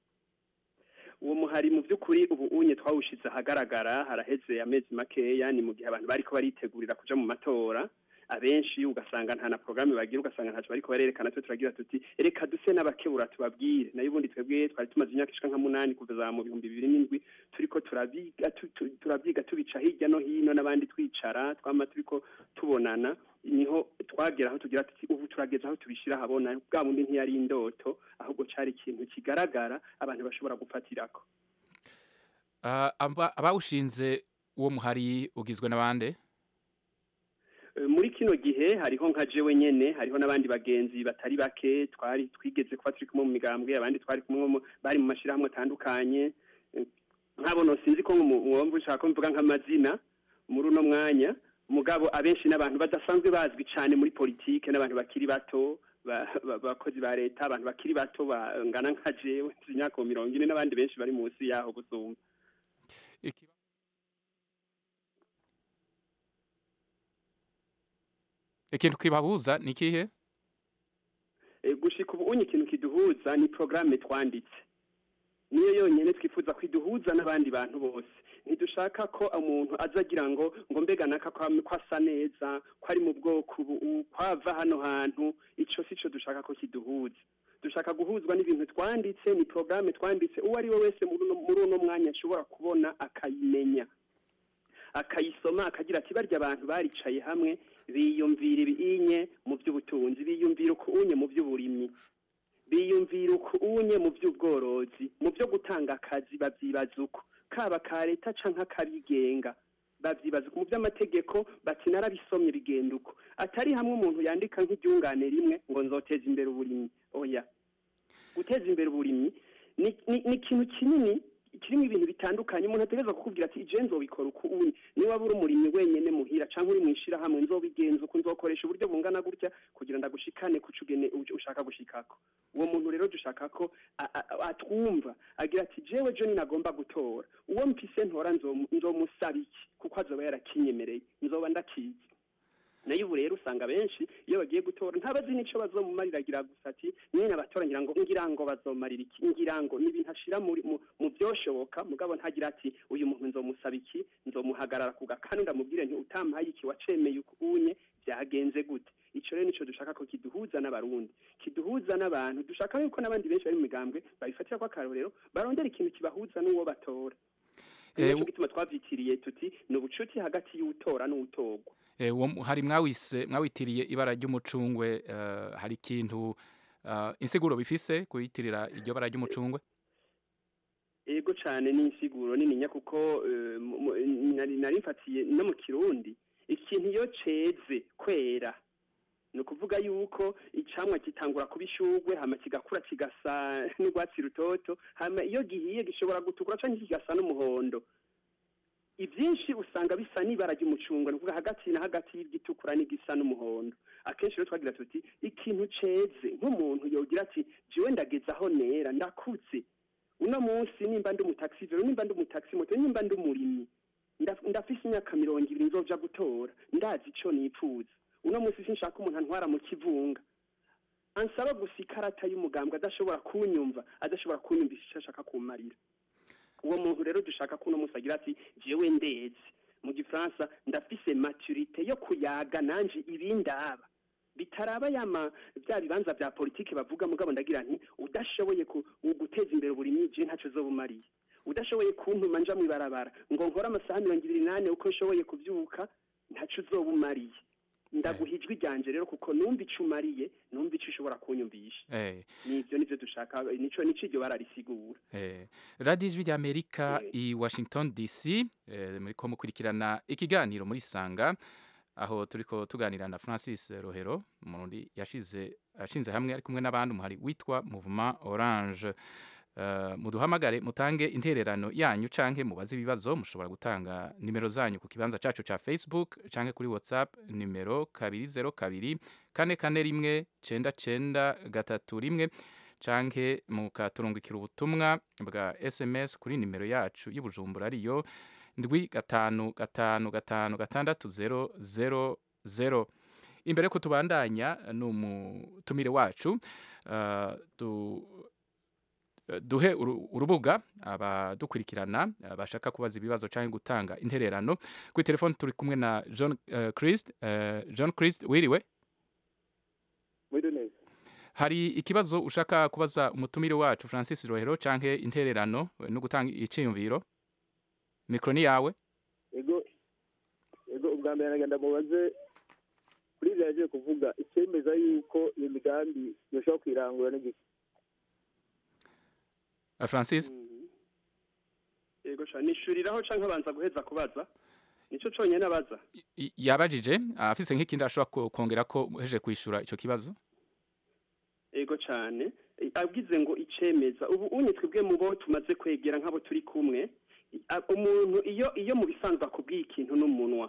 S5: Uwo muhari mu by'ukuri ubu unye twawushize ahagaragara haraheze amezi makeya ni mu gihe abantu bariko baritegurira kuja mu matora abenshi ugasanga nta na programme bagira ugasanga ntaco bariko barerekana twe turagira tuti reka duse n'abakebura tubabwire nayo ubundi twebwe twari tumaze imyaka ishika nka munani kuva mu bihumbi bibiri n'indwi turiko turabiga turabyiga tubica hirya no hino n'abandi twicara twama turiko tubonana niho twagera aho tugira tuti ubu turageza aho tubishira habona bwa bundi ntiyari indoto ahubwo cari ikintu kigaragara abantu bashobora gufatirako.
S2: Uh, abawushinze uwo muhari ugizwe n'abande?
S5: Muri kino gihe hariho nka jewe nyene hariho n'abandi bagenzi batari bake twari twigeze kuba turi kumwe mu migambwe abandi twari kumwe bari mu mashirahamwe atandukanye nkabo no sinzi ko mwumva ushaka mvuga nk'amazina muri uno mwanya mugabo abenshi n'abantu badasanzwe bazwi cyane muri politike n'abantu bakiri bato bakozi ba leta abantu bakiri bato bangana nka jewe imyaka mirongo ine n'abandi benshi bari munsi yaho gusumba.
S2: Ikintu kibabuza ni kihe?
S5: E, gushika ubu unye ikintu kiduhuza ni programme twanditse niyo yonyene twifuza kwiduhuza n'abandi bantu bose ntidushaka ko umuntu azagira ngo ngo mbega naka kwasa neza ko ari mu bwoko kwava hano hantu ico sico dushaka ko kiduhuza dushaka guhuzwa n'ibintu twanditse ni programme twanditse uwo ari we wese muri uno mwanya ashobora kubona akayimenya akayisoma akagira ati barya abantu baricaye hamwe biyumvira ibinye mu by'ubutunzi biyumvira ukunye mu by'uburimyi biyumvira ukunye mu by'ubworozi mu byo gutanga akazi babyibaza uko kaba ka leta canke akabigenga babyibaza mu by'amategeko bati narabisomye bigenda uko atari hamwe umuntu yandika nk'iryungane rimwe ngo nzoteza imbere uburimyi oya guteza imbere uburimyi ni ikintu kinini kirimo ibintu bitandukanye umuntu ategereza kukubwira ati je nzobikora uko uni ni waba uri umurimyi wenyene muhira canke uri mwishira hamwe nzobigenza uko nzokoresha uburyo bungana gutya kugira ndagushikane kucugene ushaka gushikako uwo muntu rero dushaka ko atwumva agira ati jewe je ni nagomba gutora uwo mpise ntora nzomusaba iki kuko azoba yarakinyemereye nzoba ndakizi nayo ubu rero usanga benshi iyo bagiye gutora ntabazi nico bazomumariragira gusa ati nyene abatora ngira ngo ngira ngo bazomarira iki ngira ngo n'ibintu ashira muri mu byoshoboka mugabo ntagira ati uyu muntu nzomusaba iki nzomuhagarara ku gakanu ndamubwire nti utampaye iki wacemeye ukunye byagenze gute ico rero nico dushaka ko kiduhuza n'abarundi kiduhuza n'abantu dushaka yuko n'abandi benshi bari mu migambwe babifatira kwa karorero barondera ikintu kibahuza n'uwo batora Ewe gituma twavyitiriye tuti no bucuti hagati y'utora n'utorwa.
S2: Eh hari mwawise mwawitiriye ibara ry'umucungwe uh, hari ikintu uh, insiguro bifise kuyitirira iryo bara ry'umucungwe?
S5: ego cyane ni insiguro nininya kuko eh, mu- mu- nari nari mfatiye no mu kirundi ikintu iyo ceze kwera ni ukuvuga yuko icamwa gitangura kuba ishugwe hama kigakura kigasa n'urwatsi rutoto hama iyo gihiye gishobora gutukura canke kigasa n'umuhondo ivyinshi usanga bisa n'ibara ry'umucungwe ni ukuvuga hagati na hagati y'igitukura n'igisa n'umuhondo akenshi rero twagira tuti ikintu ceze nk'umuntu yogira ati jiwe ndageze aho nera ndakuze uno munsi nimba ndi umutaxivero nimba ndi umutaxi moto nimba ndi umurimyi Ndaf- ndafise imyaka mirongo ibiri nzoja gutora ndazi ico nipfuza uno munsi sinshaka umuntu antwara mu kivunga ansaba gusa ikarata y'umugambwe adashobora kunyumva adashobora kunyumvisha icyo ashaka kumarira uwo muntu rero dushaka ko uno munsi agira ati jewe ndeze mu gifaransa ndafise maturite yo kuyaga nanje ibindaba bitaraba yama bya bibanza bya politiki bavuga mugabo ndagira nti udashoboye ku- guteza imbere uburimyi je ntaco zobumariye udashoboye kuntuma nja mwibarabara ngo nkore amasaha mirongo ibiri nane uko nshoboye kuvyuka ntaco uzobumariye ndaguha ijwi ryanje rero kuko numva ico umariye numva ico ushobora kunyumvisha
S2: eh
S5: nivyo nivyo dushaka nico nico iryo bararisigura
S2: eh Radio Ijwi rya Amerika i Washington D C eh, muriko mukurikirana ikiganiro muri Sanga aho turiko tuganira na Francis Rohero umurundi yashize ashinze hamwe ari kumwe n'abandi umuhari witwa Mouvement Orange. Uh, muduhamagare mutange intererano yanyu canke mubaze ibibazo mushobora gutanga nimero zanyu ku kibanza cacu ca Facebook canke kuri WhatsApp nimero kabiri zero kabiri kane kane rimwe cenda cenda gatatu rimwe canke mukaturungikira ubutumwa bwa S M S kuri nimero yacu y'Ubujumbura ariyo ndwi gatanu gatanu gatanu gatandatu zero zero zero. Imbere ko tubandanya n'umutumire wacu uh, du duhe uru- urubuga abadukurikirana bashaka kubaza ibibazo cyangwa gutanga intererano kuri telefone turi kumwe na John uh, Christ uh, John Christ wiriwe
S6: Mwiriwe neza.
S2: hari ikibazo ushaka kubaza umutumire wacu Francis Rohero canke intererano no gutanga iciyumviro mikro ni yawe
S6: Ego ego ubwa mbere nagenda mubaze kuri ivyo yaje kuvuga icyemeza yuko iyo migambi yoshobora kwirangura n'igiki.
S2: uh, Francis
S5: yego sha nishuriraho canke abanza guheza kubaza nico conyene abaza
S2: I- yabajije afise nk'ikindi ashobora ko- kongera ko heje kwishura ico kibazo
S5: ego cane E, abwize ngo icemeza ubu unye twebwe mu bo tumaze kwegera nk'abo turi kumwe I- a- umuntu iyo iyo mu bisanzwe akubwiye ikintu n'umunwa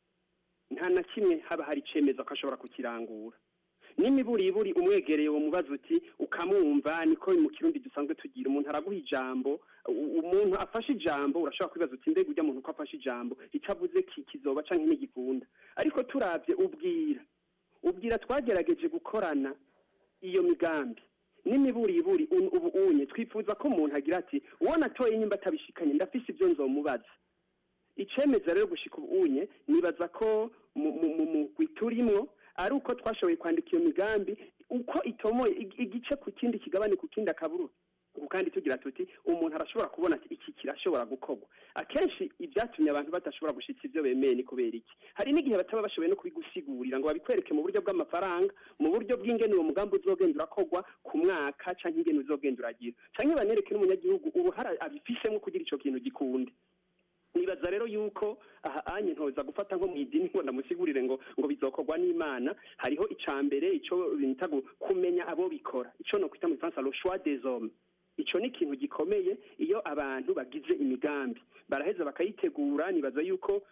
S5: nta na kimwe haba hari icemeza ko ashobora kukirangura n'imiburiburi umwegereye uwo mubazo uti ukamwumva niko mu kirundi dusanzwe tugira umuntu araguha ijambo u- umuntu afashe ijambo urashobora kwibaza uti mbega ujya muntu ko afashe ijambo itavuze ki kizoba canke ntigikunda ariko turavye ubwira ubwira twagerageje gukorana iyo migambi n'imiburiburi un- ubu unye twifuza ko umuntu agira ati uwo natoye nyimba atabishikanye ndafise ibyo nzomubaza icemeza rero gushika ubu unye nibaza ko mu mu- mu mugwi turimwo ari uko twashoboye kwandika iyo migambi uko itomoye ig- igice ku kindi kigabane ku kindi akaburu ubu kandi tugira tuti umuntu arashobora kubona ati iki kirashobora gukorwa akenshi ibyatumye abantu badashobora gushitsa ibyo bemeye ni kubera iki hari n'igihe bataba bashoboye no kubigusigurira ngo babikwereke mu buryo bw'amafaranga mu buryo bw'ingene uwo mugambi uzogenda urakorwa ku mwaka canke ingene uzogenda uragira canke banereke n'umunyagihugu uruhara abifisemo kugira ico kintu gikunde nibaza rero yuko aha anye ntoza gufata nko mu idini ngo ndamusigurire ngo ngo bizokorwa n'Imana hariho icambere ico binita gu- kumenya abo bikora ico no kwita mu Faransa le choix des hommes ico ni ikintu gikomeye iyo abantu bagize imigambi baraheza bakayitegura nibaza yuko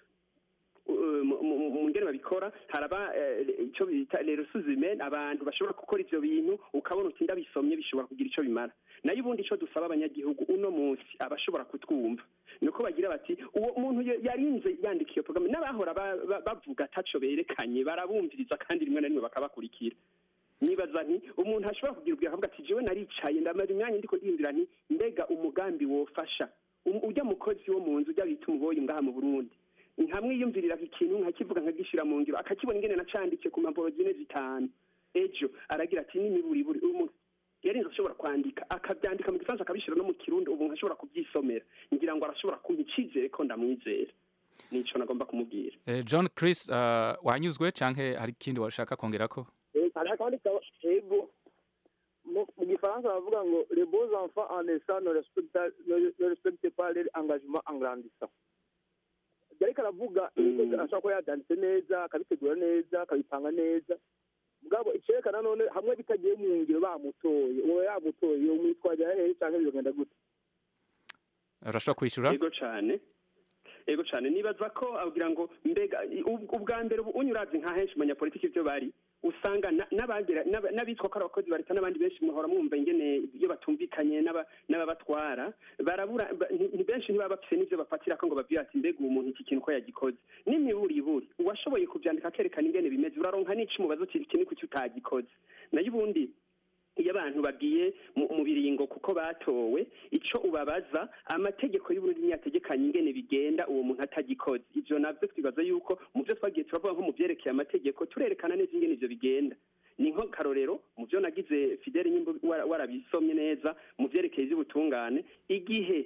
S5: uh, mu- mu mu ngene babikora haraba eh, ico bita les ressources humaines abantu bashobora gukora ivyo bintu ukabona uti ndabisomye bishobora kugira ico bimara nayo ubundi ico dusaba abanyagihugu uno munsi abashobora kutwumva nuko bagira bati uwo muntu ya- yarinze yandika iyo programme n'abahora ba- ba- bavuga ataco berekanye barabumviriza kandi rimwe na rimwe bakabakurikira nibaza nti umuntu ashobora kugira ubwira akavuga ati jewe naricaye ndamara imyanya ndiko ndiyumvira nti mbega umugambi wofasha Um- ujya mukozi wo mu nzu ujya bita umuboyi ngaha mu Burundi nkamwiyumvirira ikintu nkakivuga nkagishira mu ngiro akakibona ingene nacanditse ku mpapuro zine zitanu ejo aragira ati n'imiburiburi umuntu yarinze ashobora kwandika akabyandika mu gifaransa akabishira no mu kirundi ubu nkashobora kubyisomera ngira ngo arashobora kumpa icizere ko ndamwizera nico nagomba kumubwira
S2: eh, John Chris uh, wanyuzwe canke hari ikindi washaka kongerako
S6: Eh, hari akandi kaba- ego mu gifaransa bavuga ngo les beaux enfants en naissant ne respectent ne respectent pas leur engagement en grandissant. Ariko aravuga ashobora kuba yadanditse neza akabitegura neza akabipanga neza mugabo icerekana none hamwe bitagiye mu ngiro bamutoye uwo yamutoye uwo mwitwaje hehe cyangwa bizogenda gute?
S2: Urashobora kwishura?
S5: Yego cyane ego cyane nibaza ko abwira ngo mbega ubwa mbere unyurazi nka henshi mu banyapolitiki ibyo bari usanga n'abagera n'abitwa ko abakozi barita n'abandi benshi muhora mwumva ingene iyo batumvikanye n'ababatwara barabura ni benshi ntibaba bafise n'ivyo bafatira ko ngo babwira ati mbega uwo muntu iki kintu ko yagikoze n'imiburi iburi uwashoboye kuvyandika akerekana ingene bimeze uraronka n'ici mubazo kiri kuki utagikoze nayo ubundi iyo abantu bagiye mu biringo kuko batowe ico ubabaza amategeko y'Uburundi nyategekanye ingene bigenda uwo muntu atagikoze ivyo navyo twibaza yuko mu byo twagiye turavuga nko mu byerekeye amategeko turerekana neza ingene ivyo bigenda ni nko karorero mu byo nagize Fidele nyimbo warabisomye neza mu byerekeye iby'ubutungane igihe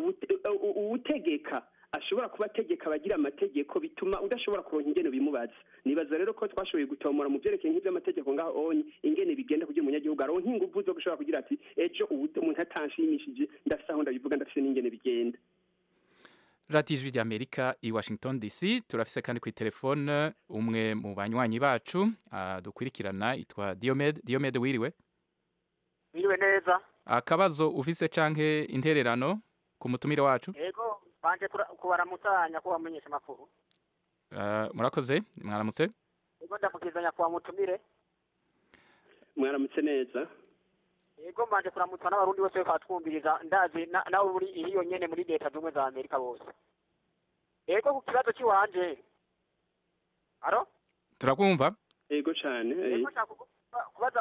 S5: ubutegeka ashobora kuba ategeka abagira amategeko bituma udashobora kuronka ingene bimubaza nibaza rero ko twashoboye gutomora mu byerekeye nk'iby'amategeko ngaho onye ingene bigenda kugira umunyagihugu aronka inguvu zo gushobora kugira ati ejo umuntu atanshimishije ndafise aho ndabivuga ndafise n'ingene bigenda.
S2: radiyo ijwi ry'amerika i washington dc turafise kandi ku telefone umwe mu banywanyi bacu dukurikirana yitwa Diomede. Diomede wiriwe?
S7: Wiriwe neza.
S2: Akabazo ufise canke intererano ku mutumire wacu?
S7: Yego banje kubaramutanya ko bamenyesha makuru.
S2: Uh, murakoze mwaramutse?
S7: Yego ndamukizanya kwa mutumire.
S5: Mwaramutse neza.
S7: Yego banje kuramutsa n'abarundi bose batwumviriza ndazi nawe uri iyo nyene muri leta z'ubumwe za Amerika bose. Yego ku kibazo kiwanje. Aro?
S2: Turakumva?
S5: Yego cyane.
S7: Yego kubaza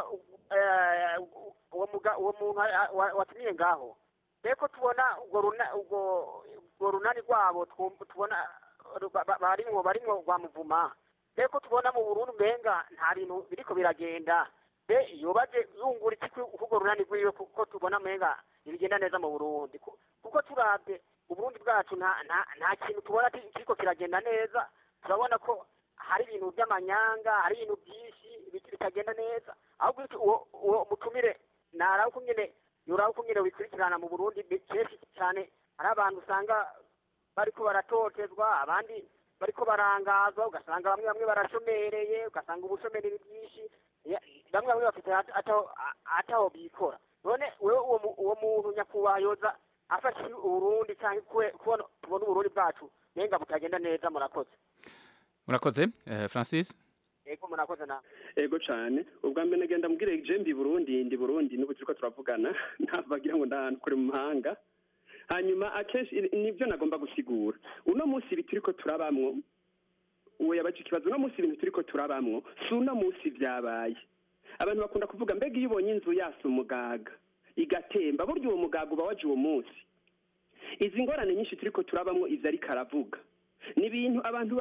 S7: uwo muga uwo muntu watumiye ngaho. Eko tubona ubwo runa ubwo ubwo runani rwabo tubona barimwo barimwo rwamuvuma eko tubona mu Burundi mbenga nta bintu biriko biragenda be yobaje zungura iki ubwo runani rwiwe kuko tubona mbenga ibigenda neza mu Burundi kuko turabye uburundi bwacu nta nta kintu tubona kiriko kiragenda neza turabona ko hari ibintu by'amanyanga hari ibintu byinshi bitagenda neza ahubwo uwo mutumire naraho kunyene yuraho kunyene wikurikirana mu Burundi kenshi cyane hari abantu usanga bariko baratotezwa abandi bariko barangazwa ugasanga bamwe bamwe barashomereye ugasanga ubushomeri bwinshi bamwe bamwe bafite ataho ataho bikora none wewe uwo muntu nyakubaha yoza afashe Uburundi cyangwa kubona tubona Uburundi bwacu nenga butagenda neza murakoze
S2: murakoze Francis.
S7: Ego murakoze na.
S5: Ego cyane ubwa mbere nagenda mubwire je mbi Burundi ndi Burundi n'ubu turiko turavugana ntabagira ngo ndakore mu mahanga hanyuma akenshi nivyo nagomba gusigura uno munsi ibi turiko turabamwo uwo yabaje ikibazo uno munsi ibintu turiko turabamwo si uno munsi vyabaye abantu bakunda kuvuga mbega iyo ubonye inzu yasa umugaga igatemba burya uwo mugaga uba waje uwo munsi izi ngorane nyinshi turiko turabamwo ivyo ariko aravuga ni ibintu abantu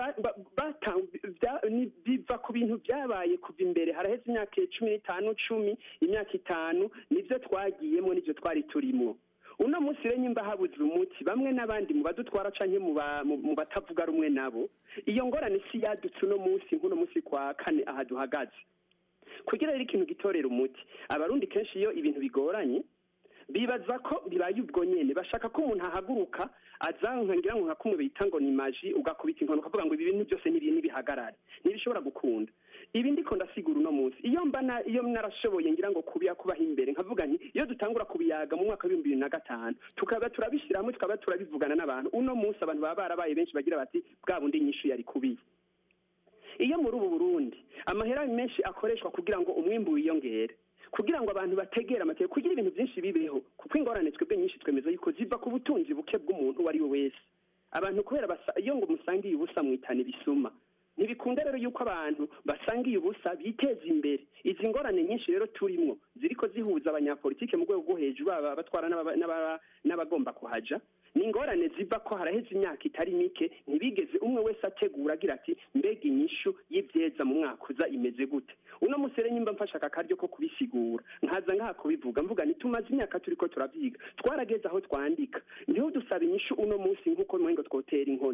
S5: biva ku bintu byabaye kuva imbere haraheze imyaka cumi n'itanu cumi imyaka itanu nibyo twagiyemo n'ibyo twari turimo uno munsi rero nyimba habuze umuti bamwe n'abandi mu badutwara canke mu batavuga rumwe nabo iyo ngorane si yadutse uno munsi nk'uno munsi kwa kane aha duhagaze kugira rero ikintu gitorera umuti abarundi kenshi iyo ibintu bigoranye bibaza ko bibaye ubwo nyene bashaka ko umuntu ahaguruka azankangira ngo nka kumwe bita ngo ni maji ugakubita inkono ukavuga ngo ibi bintu byose ni ibintu bihagarare ntibishobora gukunda ibi ndiko ndasigura uno munsi iyo mbana iyo narashoboye ngira ngo kubiya kubaha imbere nkavuga nti iyo dutangura kubiyaga mu mwaka wa bibiri na gatanu tukaba turabishira hamwe tukaba turabivugana n'abantu uno munsi abantu baba barabaye benshi bagira bati bwa bundi nyishu yari kubiye iyo muri ubu Burundi amahera menshi akoreshwa kugira ngo umwimbu wiyongere kugira ngo abantu bategera amategeko kugira ibintu byinshi bibeho kuko ingorane twebwe nyinshi twemeza yuko ziva ku butunzi buke bw'umuntu wari we wese abantu kubera iyo ngo musangiye ubusa mwitana ibisuma ntibikunda rero yuko abantu basangiye ubusa biteza imbere izi ngorane nyinshi rero turimo ziriko zihuza abanyapolitike mu rwego rwo hejuru abatwara n'abagomba kuhaja ni ingorane ziva ko haraheze imyaka itari mike ntibigeze umwe wese ategura agira ati mbega inyishu y'ivyeza mu mwaka uza imeze gute uno musere nyimba mfasha akakaryo ko kubisigura nkaza ngaha kubivuga mvuga ni tumaze imyaka turiko turavyiga twarageze aho twandika niho dusaba inyishu uno munsi nk'uko mwengo twotera inkoni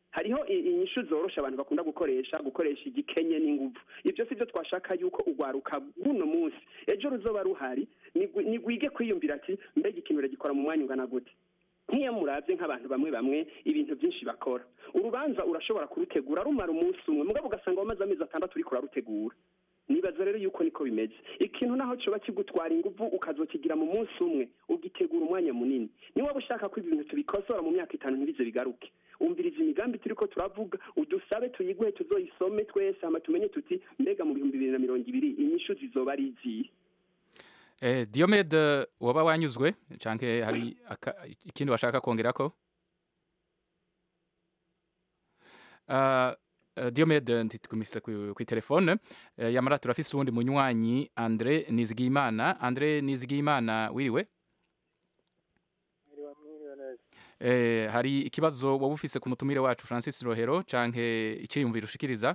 S5: hariho inyishu zorosha abantu bakunda gukoresha gukoresha igikenye n'inguvu ibyo si byo twashaka yuko ugwaruka buno munsi ejo ruzoba ruhari ni gwige kwiyumvira ati mbega ikintu gikora mu mwanya ungana gute nk'iyo muravye nk'abantu bamwe bamwe ibintu byinshi bakora urubanza urashobora kurutegura rumara umunsi umwe mugabo ugasanga wamaze amezi atandatu uriko urarutegura nibaza rero yuko niko bimeze ikintu naho coba kigutwara inguvu ukazokigira mu munsi umwe ugitegura umwanya munini ni waba ushaka ko ibintu tubikosora mu myaka itanu ntibize bigaruke umviriza imigambi turiko turavuga udusabe tuyiguhe tuzoyisome twese hama tumenye tuti mbega mu bihumbi bibiri na mirongo ibiri inyishu zizoba ari izihe.
S2: Eh, Diomede waba wanyuzwe canke hari ikindi washaka kongerako? Uh, uh, Diomede ntitukumifise ku telefone uh, yamara turafise uwundi munywanyi Andre Nizigimana. Andre Nizigimana wiriwe? Eh, hari ikibazo waba ufise ku mutumire wacu Francis Rohero canke iciyumviro ushikiriza?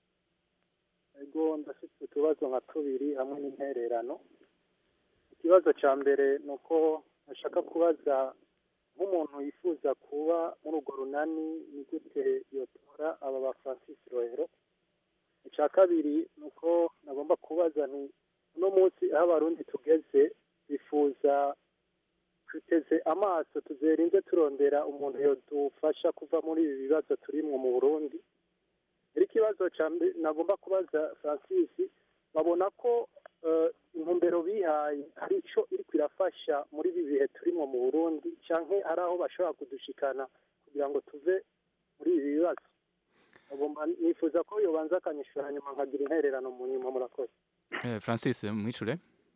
S4: Ego ndafite utubazo nka tubiri hamwe n'intererano. Ikibazo ca mbere nuko nashaka kubaza nk'umuntu yifuza kuba muri urwo runani ni gute yotora aba ba Francis Rohero. Ica kabiri nuko nagomba kubaza nti uno munsi aho abarundi tugeze bifuza twiteze amaso tuzerinze turondera umuntu yodufasha kuva muri ibi bibazo turimwo mu Burundi. Iri kibazo ca mbere nagomba kubaza Francis babona ko uh, intumbero bihaye hari ico iri kwirafasha muri ibi bihe turimwo mu Burundi canke ari aho bashobora kudushikana kugira ngo tuve muri ibi bibazo. Agomba nifuza ko yobanza akanyishura nyuma nkagira intererano mu nyuma murakoze.
S2: Eh, Francis mwicure.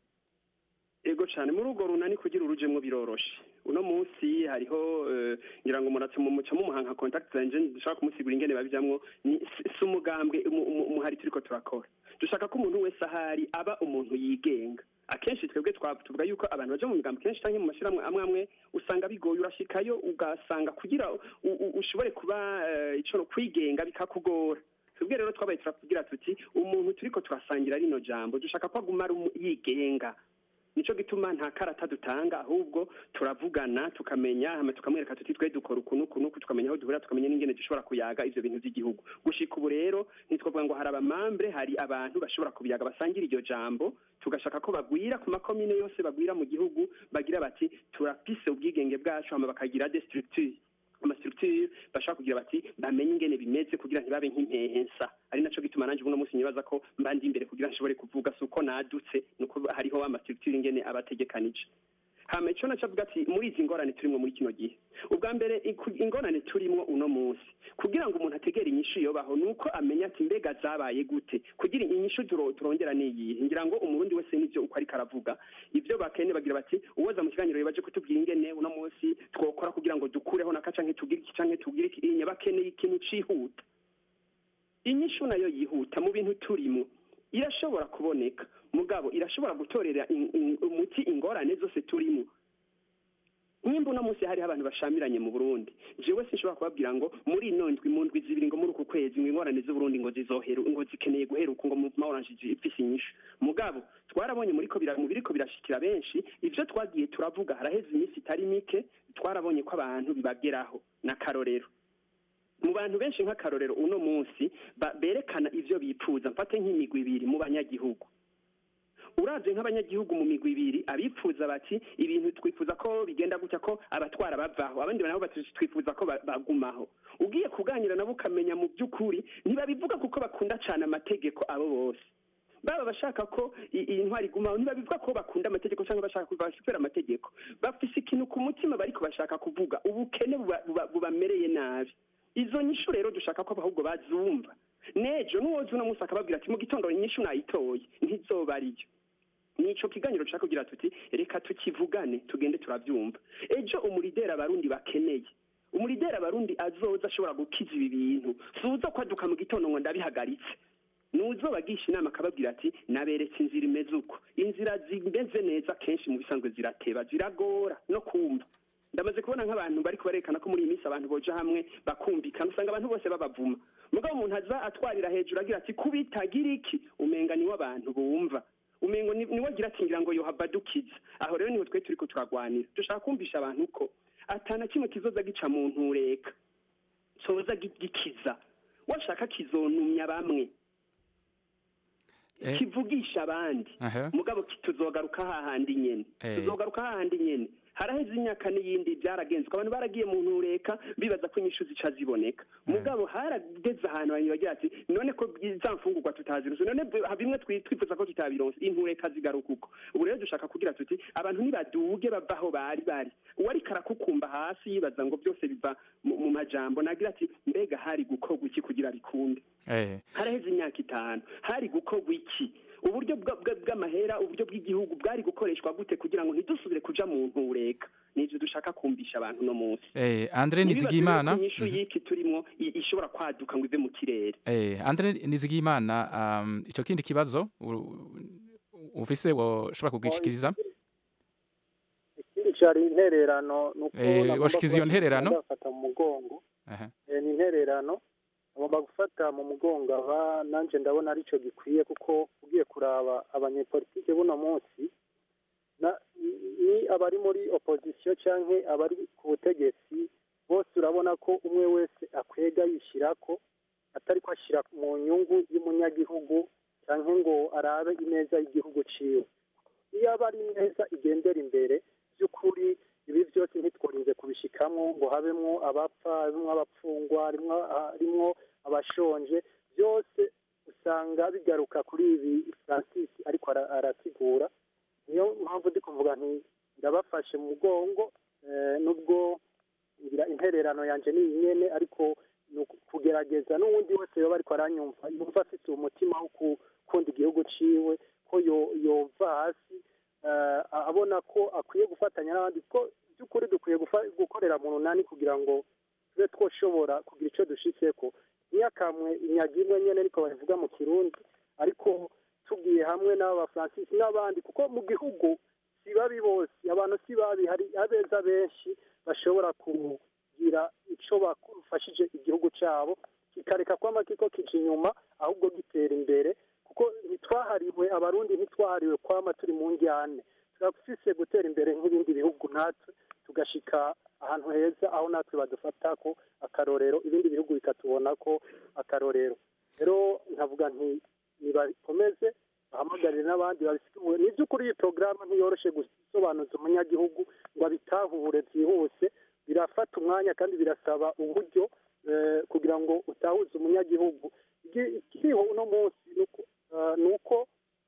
S5: Ego cyane muri urwo runani kugira urujemwo biroroshe uno munsi hariho ngira ngo muratse mu muca mu muhanka contact zanje dushaka kumusigura ingene babijamwo ni umugambwe umuhari turiko turakora dushaka ko umuntu wese ahari aba umuntu yigenga akenshi twebwe twavuga yuko abantu baje mu migambo kenshi canke mu mashiramwe amwe amwe usanga bigoye urashikayo ugasanga kugira ushobore kuba ico no kwigenga bikakugora twebwe rero twabaye turakugira tuti umuntu turiko turasangira rino jambo dushaka ko aguma yigenga nico gituma nta karata dutanga ahubwo turavugana tukamenya hama tukamwereka tuti twe dukora ukuntu kunuku tukamenya aho duhura tukamenya n'ingene dushobora kuyaga ivyo bintu by'igihugu gushika ubu rero nitwovuga ngo hari abamambre hari abantu bashobora kubiyaga basangira iryo jambo tugashaka ko bagwira ku makomine yose bagwira mu gihugu bagira bati turapise ubwigenge bwacu hama bakagira des structures amastructure bashaka kugira bati bamenye ingene bimeze kugira ntibabe nk'impehensa ari naco gituma nanje buno musi nyibaza ko mbandi imbere kugira nshobore kuvuga suko nadutse nuko hariho amastructure ingene abategekanije hama ico nacavuga ati muri izi ngorane turimwo muri kino gihe ubwa mbere ingorane turimwo uno munsi kugira ngo umuntu ategere inyishu yobaho nuko amenya ati mbega zabaye gute kugira inyishu turongera niyihe ngira ngo umurundi wese nivyo uko ari karavuga ivyo bakene bagira bati uwoza mu kiganiro baje kutubwira ingene uno munsi twokora kugira ngo dukureho nakaca nke tugire iki canke tugire iki nyabakene ikintu cihuta inyishu nayo yihuta mu bintu turimo irashobora kuboneka mugabo irashobora gutorera umuti ingorane zose turimo nimba uno munsi hari abantu bashamiranye mu Burundi jewe sinshobora kubabwira ngo muri inondwi mu ndwi zibiri ngo muri uku kwezi ngo ingorane z'u Burundi ngo zizoheru ngo zikeneye guheruka ngo mu orange ifise inyishu mugabo twarabonye muri ko bira mu biriko birashikira benshi ivyo twagiye turavuga haraheze iminsi itari mike twarabonye ko abantu bibageraho na karorero mu bantu benshi nk'akarorero uno munsi berekana ivyo bipfuza mfate nk'imigwi ibiri mu banyagihugu uravye nk'abanyagihugu mu migwi ibiri abipfuza bati ibintu twifuza ko bigenda gutya ko abatwara bavaho abandi nabo bati twifuza ko bagumaho ugiye kuganira nabo ukamenya mu by'ukuri ntibabivuga kuko bakunda cyane amategeko abo bose baba bashaka ko iyi ntwari gumaho ntibabivuga ko bakunda amategeko cyangwa bashaka kubashikira amategeko bafise ikintu ku mutima bariko bashaka kuvuga ubukene bubamereye nabi izo nyishu rero dushaka ko ahubwo bazumva nejo nuwoze uno munsi akababwira ati mu gitondo inyishu nayitoye ntizoba ariyo nico kiganiro dushaka kugira tuti reka tukivugane tugende turavyumva ejo umuridera abarundi bakeneye umuridera abarundi azoza ashobora gukiza ibi bintu suza kwaduka mu gitondo ngo ndabihagaritse nuzo bagisha inama akababwira ati naberetse inzira imeze uko inzira zimeze neza kenshi mu bisanzwe zirateba ziragora no kumva ndamaze kubona nk'abantu bari kubarekana ko muri iyi minsi abantu boja hamwe bakumvikana usanga abantu bose babavuma mugabo umuntu aza atwarira hejuru agira ati kubitagira iki umenga niwo abantu bumva umengo niwo agira ati ngira ngo yohabadukiza aho rero niho twe turiko turagwanira dushaka kumvisha abantu ko atana kimwe kizoza gica mu ntureka coza gikiza washaka kizonumya bamwe kivugisha abandi mugabo tuzogaruka hahandi nyene tuzogaruka hahandi nyene haraheze imyaka n'iyindi byaragenze abantu baragiye mu ntureka bibaza ko inyishu zica ziboneka mugabo harageze ahantu abantu bagira ati none ko za mfungurwa tutazironse none bimwe twifuza ko tutabironse intureka zigaruka uko ubu rero dushaka kugira tuti abantu nibaduge bavaho bari bari uwari karakukumba hasi yibaza ngo byose biva mu majambo nagira ati mbega hari gukorwa iki kugira bikunde haraheze imyaka itanu hari gukorwa iki uburyo bw'amahera uburyo bw'igihugu bwari gukoreshwa gute kugira ngo ntidusubire kuja mu ntureka nivyo dushaka kumvisha abantu no munsi
S2: eh Andre Nizigimana
S5: inyishu yiki turimo ishobora kwaduka ngo ive mu kirere
S2: eh Andre Nizigimana um, ico kindi kibazo ufise woshobora kugishikiriza
S4: ikindi cari intererano nuko
S2: eh washikiza iyo ntererano
S4: bafata mu mugongo eh ni intererano agomba gufata mu mugongo aba nanje ndabona arico gikwiye kuko ugiye kuraba abanyepolitike buno munsi ni abari muri opposition canke abari ku butegetsi bose urabona ko umwe wese akwega yishirako atari ko ashira mu nyungu y'umunyagihugu canke ngo arabe ineza y'igihugu ciwe iyo abari neza igendera imbere by'ukuri ibi byose ntitworinze kubishikamwo ngo habemwo abapfa habemwo abapfungwa harimwo abashonje byose usanga bigaruka kuri ibi Francis ariko arasigura niyo mpamvu ndi kuvuga nti ndabafashe mu mugongo nubwo ngira intererano yanje ni nyene ariko kugerageza n'uwundi wese yoba ariko aranyumva yumva afite umutima wo gukunda igihugu ciwe ko yova hasi abona ko akwiye gufatanya n'abandi ko by'ukuri dukwiye gukorera mu runani kugira ngo tube twoshobora kugira icyo dushitseko nyakamwe inyaga imwe nyene ariko bavuga mu kirundi ariko tugiye hamwe n'aba Francis n'abandi kuko mu gihugu si babi bose abantu si babi hari abeza benshi bashobora kugira ico bafashije igihugu cabo kikareka kwama kiko kije inyuma ahubwo gitera imbere kuko ntitwahariwe abarundi ntitwahariwe kwama turi mu njyane turafise gutera imbere nk'ibindi bihugu natwe tugashika ahantu heza aho natwe badufata ko akarorero ibindi bihugu bikatubona ko akarorero rero nkavuga nti nibakomeze bahamagarire n'abandi babisiwe ni by'ukuri iyi porogaramu ntiyoroshe gusobanuza umunyagihugu ngo abitahure byihuse birafata umwanya kandi birasaba uburyo kugira ngo utahuze umunyagihugu ikiriho uno munsi ni uko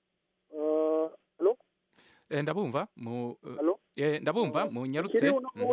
S2: ndabumva mu ndabumva mu nyarutse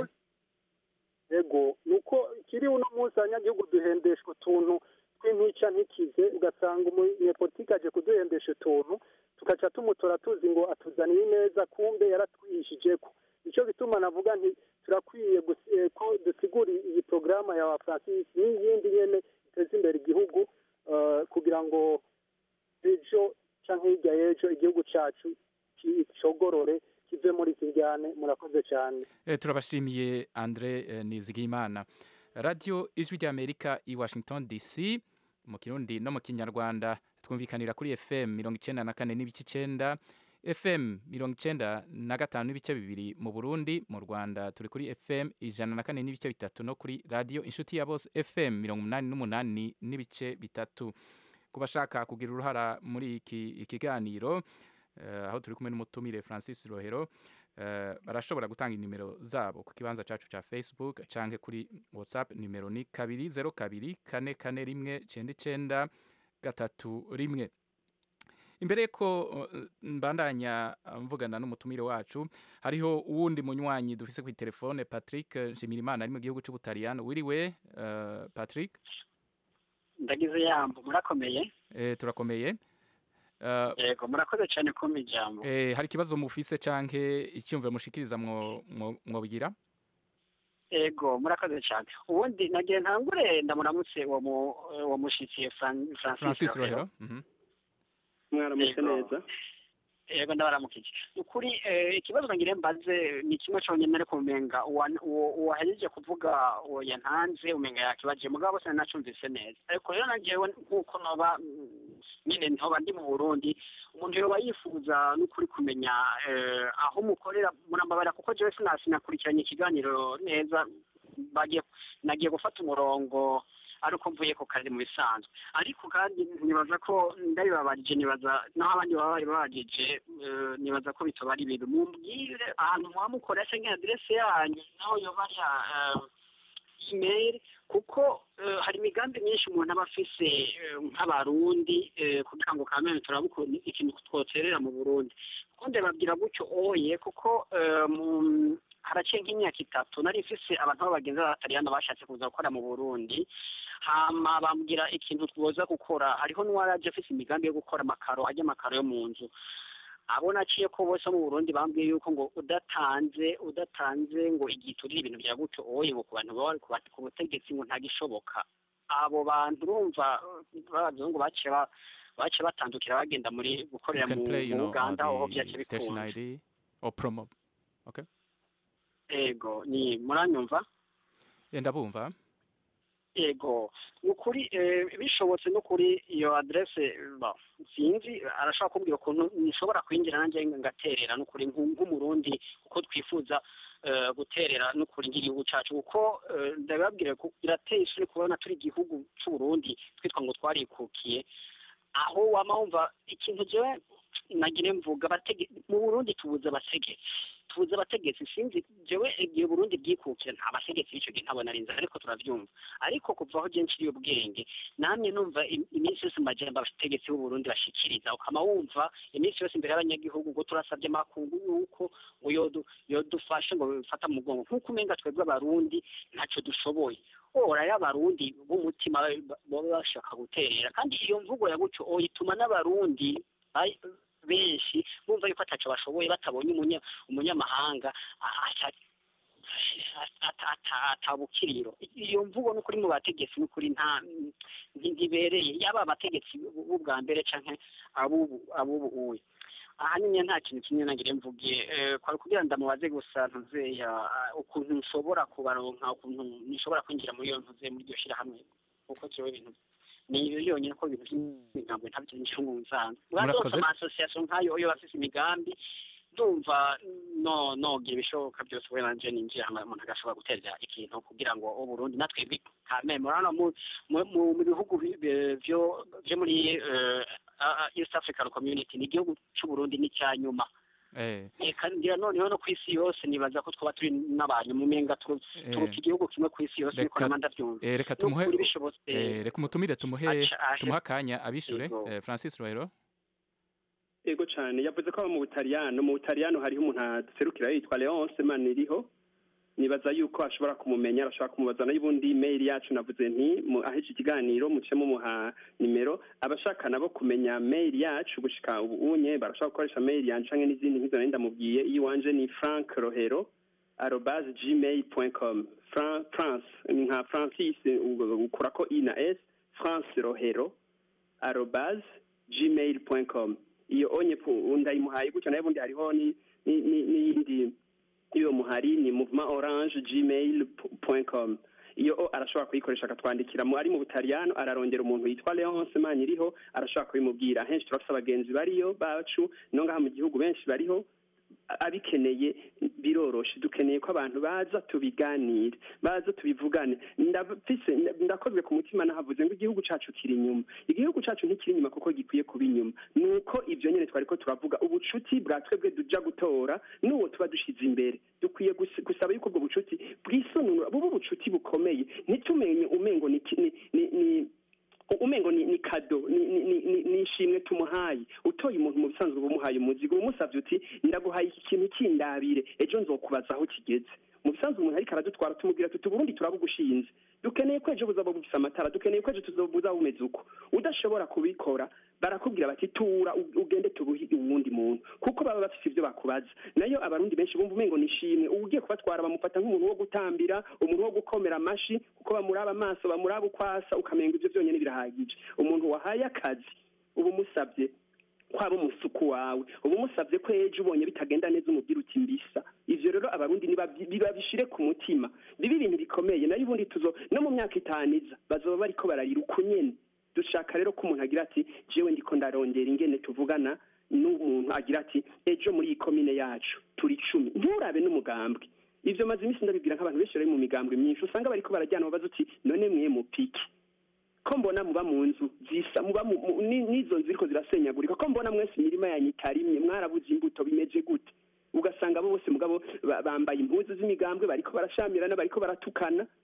S4: yego nuko kiri uno munsi abanyagihugu duhendeshwa utuntu tw'intica ntikize ugasanga umunyepolitike aje kuduhendesha utuntu tugaca tumutora tuzi ngo atuzaniye neza kumbe yaratwihishijeko nicyo bituma navuga nti turakwiye ko dusigura iyi porogaramu ya Francis n'iyindi nyene iteza imbere igihugu kugira ngo ejo canke hirya y'ejo igihugu cacu kicogorore kive muri iki njyane murakoze cyane
S2: eh turabashimiye Andre Nizigimana Radio Ijwi ry'Amerika i Washington D C mu Kirundi no mu Kinyarwanda twumvikanira kuri F M mirongo icenda na kane n'ibice icenda F M mirongo icenda na gatanu n'ibice bibiri mu Burundi mu Rwanda turi kuri F M ijana na kane n'ibice bitatu no kuri Radio Inshuti ya Bose F M mirongo umunani n'umunani n'ibice bitatu kubashaka kugira uruhara muri iki ikiganiro Uh, aho turi kumwe n'umutumire Francis Rohero uh, barashobora gutanga inimero zabo ku kibanza cacu ca Facebook canke kuri WhatsApp nimero ni kabiri zero kabiri kane kane rimwe cenda cenda gatatu rimwe imbere ko uh, mbandanya mvugana n'umutumire wacu hariho uwundi munywanyi dufise ku telefone Patrick Nshimirimana ari mu gihugu c'Ubutaliyano wiriwe uh, Patrick
S8: ndagize yambo murakomeye
S2: eh turakomeye
S8: yego murakoze cyane ko mijambo
S2: eh hari kibazo mufise canke icyumve mushikiriza mwo mwo bigira
S8: yego murakoze cyane ubundi nagiye ntangure ndamuramutse uwo mu uwo mushitsi Francis
S2: Francis Rohero mhm
S5: mwaramutse neza
S8: yego ndabaramukije ukuri ikibazo ngire mbaze ni kimwe cyonyine ariko umenga uwahejeje kuvuga uwo yantanze umenga yakibaje mugabo se nacumvise neza ariko rero nagiyewe nkuko noba nyine ntoba ndi mu Burundi umuntu yoba yifuza n'ukuri kumenya aho mukorera murambabara kuko jewe sinasinakurikiranye ikiganiro neza bagiye nagiye gufata umurongo ariko mvuye ku kazi mu bisanzwe ariko kandi nibaza ko ndabibabarije nibaza naho abandi baba bari babajije nibaza ko bitoba ari ibintu mumbwire ahantu mwamukoresha nk'aderese yanyu naho yoba ari email kuko hari imigambi myinshi umuntu aba afise nk'abarundi kugira ngo kamene turabukora ikintu twoterera mu Burundi kuko ndababwira gutyo oye kuko haraciye nk'imyaka itatu nari mfise abantu b'abagenzi b'abataliyani bashatse kuza gukora mu Burundi hama bambwira ikintu twoza gukora hariho n'uwaraje afise imigambi yo gukora amakaro ajya amakaro yo mu nzu abo naciye ko bose mu Burundi bambwiye yuko ngo udatanze udatanze ngo igiturire ibintu bya gutyo oye ngo ku bantu bari ku butegetsi ngo ntagishoboka abo bantu urumva babazungu baciye baciye batandukira bagenda muri gukorera mu Uganda aho byaciye bikunda
S2: or promo okay
S8: ego ni muranyumva
S2: yenda bumva
S8: ego ukuri bishobotse no kuri iyo adresse sinzi arashaka kumbwira ukuntu nishobora kwinjira nanjye ngaterera no kuri nk'umurundi kuko twifuza guterera no kuri igihugu cyacu kuko ndababwira ko birateye isuri kubona turi igihugu cy'u Burundi twitwa ngo twarikukiye aho wamahumva ikintu jewe nagire mvuga mu Burundi tubuza abategetsi tubuza abategetsi sinzi jewe igihe Burundi bwikukira nta bategetsi bico gihe ntabona rinza ariko turavyumva ariko kuva aho je nciriye ubwenge namye numva iminsi yose majemba abategetsi b'u Burundi bashikiriza ukama wumva iminsi yose imbere y'abanyagihugu ngo turasabye makungu yuko ngo yodu yodufashe ngo bifata mu mugongo nkuko umenga twebwe abarundi ntaco dushoboye ora y'abarundi b'umutima baba bashaka guterera kandi iyo mvugo ya gutyo oyituma n'abarundi benshi bumva yuko ataco bashoboye batabonye umunyamahanga atabukiriro iyo mvugo n'ukuri mu bategetsi n'ukuri nta ntibereye yaba abategetsi b'ubwa mbere canke abubu abubu uye ahanini nta kintu kimwe nagire mvugiye kwari kugira ndamubaze gusa ntuzeya ukuntu nshobora kubaronka ukuntu nishobora kwinjira muri iyo ntuze muri iryo shirahamwe kuko kiwe ibintu ni yonyine ko ibintu by'imigambi ntabyo njungu nzanze murakoze ama association nkayo yo bafise imigambi ndumva no no gira bishoboka byose we nanje ninjira umuntu agashobora guterera ikintu kugira ngo u Burundi natwe kame murana mu mu bihugu byo byo muri East African Community ni igihugu cy'u Burundi ni cyanyuma eh kandi noneho no kwisi yose nibaza ko twaba turi n'abantu mu menga turuka igihugu kimwe kwisi yose ko namanda byumva
S2: eh reka tumuhe eh reka umutumire tumuhe tumuhakanya abishure Francis Rohero
S5: ego cyane yavuze ko mu Butaliyano mu Butaliyano hariho umuntu aserukira yitwa Leonce Maniriho nibaza yuko ashobora kumumenya arashobora kumubaza n'ubundi email yacu navuze nti aheje ikiganiro mucemo muha nimero abashaka nabo kumenya mail yacu gushika ubunye barashobora gukoresha mail yancange n'izindi nkizo nenda mubwiye iwanje ni frank rohero arobase gmail point com France ni nka Francis ukora ko i na s France rohero arobase gmail point com iyo onye ndayimuhaye gutyo nayo bundi hariho ni n'iyindi iyo muhari ni mouvement orange gmail point com iyo arashobora kuyikoresha akatwandikira mu ari mu Butaliyano ararondera umuntu yitwa Leonce Maniriho arashobora kubimubwira henshi turafise abagenzi bariyo bacu no ngaha mu gihugu benshi bariho abikeneye biroroshe dukeneye ko abantu baza tubiganire baza tubivugane ndafise ndakozwe ku mutima nahavuze ngo igihugu cacu kiri inyuma igihugu cacu ntikiri inyuma kuko gikwiye kuba inyuma nuko ivyo nyene twariko turavuga ubucuti bwa twebwe duja gutora nuwo tuba dushize imbere dukwiye gusaba yuko ubwo bucuti bwisonura bubu bucuti bukomeye ntitumenye umengo ni ni umengo ni ni kado ni ni ni ishimwe tumuhaye utoye umuntu mu bisanzwe bumuhaye umuzigo umusavye uti ndaguhaye iki kintu kindabire ejo nzokubaza aho kigeze mu bisanzwe umuntu ariko aradutwara tumubwira tuti Burundi turabugushinze dukeneye ko ejo buzaba bufise amatara dukeneye ko ejo tuzobuza bumeze uko udashobora kubikora barakubwira bati tura ugende tubuhi uwundi muntu kuko baba bafise ivyo bakubaza nayo abarundi benshi bumva umengo nishimwe ugiye kubatwara bamufata nk'umuntu wo gutambira umuntu wo gukomera amashi kuko bamuraba amaso bamuraba ukwasa ukamenga ivyo vyonyene birahagije umuntu wahaye akazi ubu musabye kwaba umusuku wawe ubu musabye ko ejo ubonye bitagenda neza umubwira uti mbisa ivyo rero abarundi niba bishire ku mutima bibi ibintu bikomeye nayo ubundi tuzo no mu myaka itaniza bazoba bariko bararira ukunyene dushaka rero ko umuntu agira ati jewe ndiko ndarondera ingene tuvugana n'umuntu agira ati ejo muri iyi komine yacu turi icumi nturabe n'umugambwe ivyo maze iminsi ndabibwira nk'abantu benshi bari mu migambwe myinshi usanga bariko barajyana babaza uti none mwe mupiki ko mbona muba mu nzu zisa muba n'izo nzu ziriko zirasenyagurika ko mbona mwese imirima yanyu itarimye mwarabuze imbuto bimeje gute ugasanga abo bose mugabo bambaye impuzu z'imigambwe bariko barashamirana bariko baratukana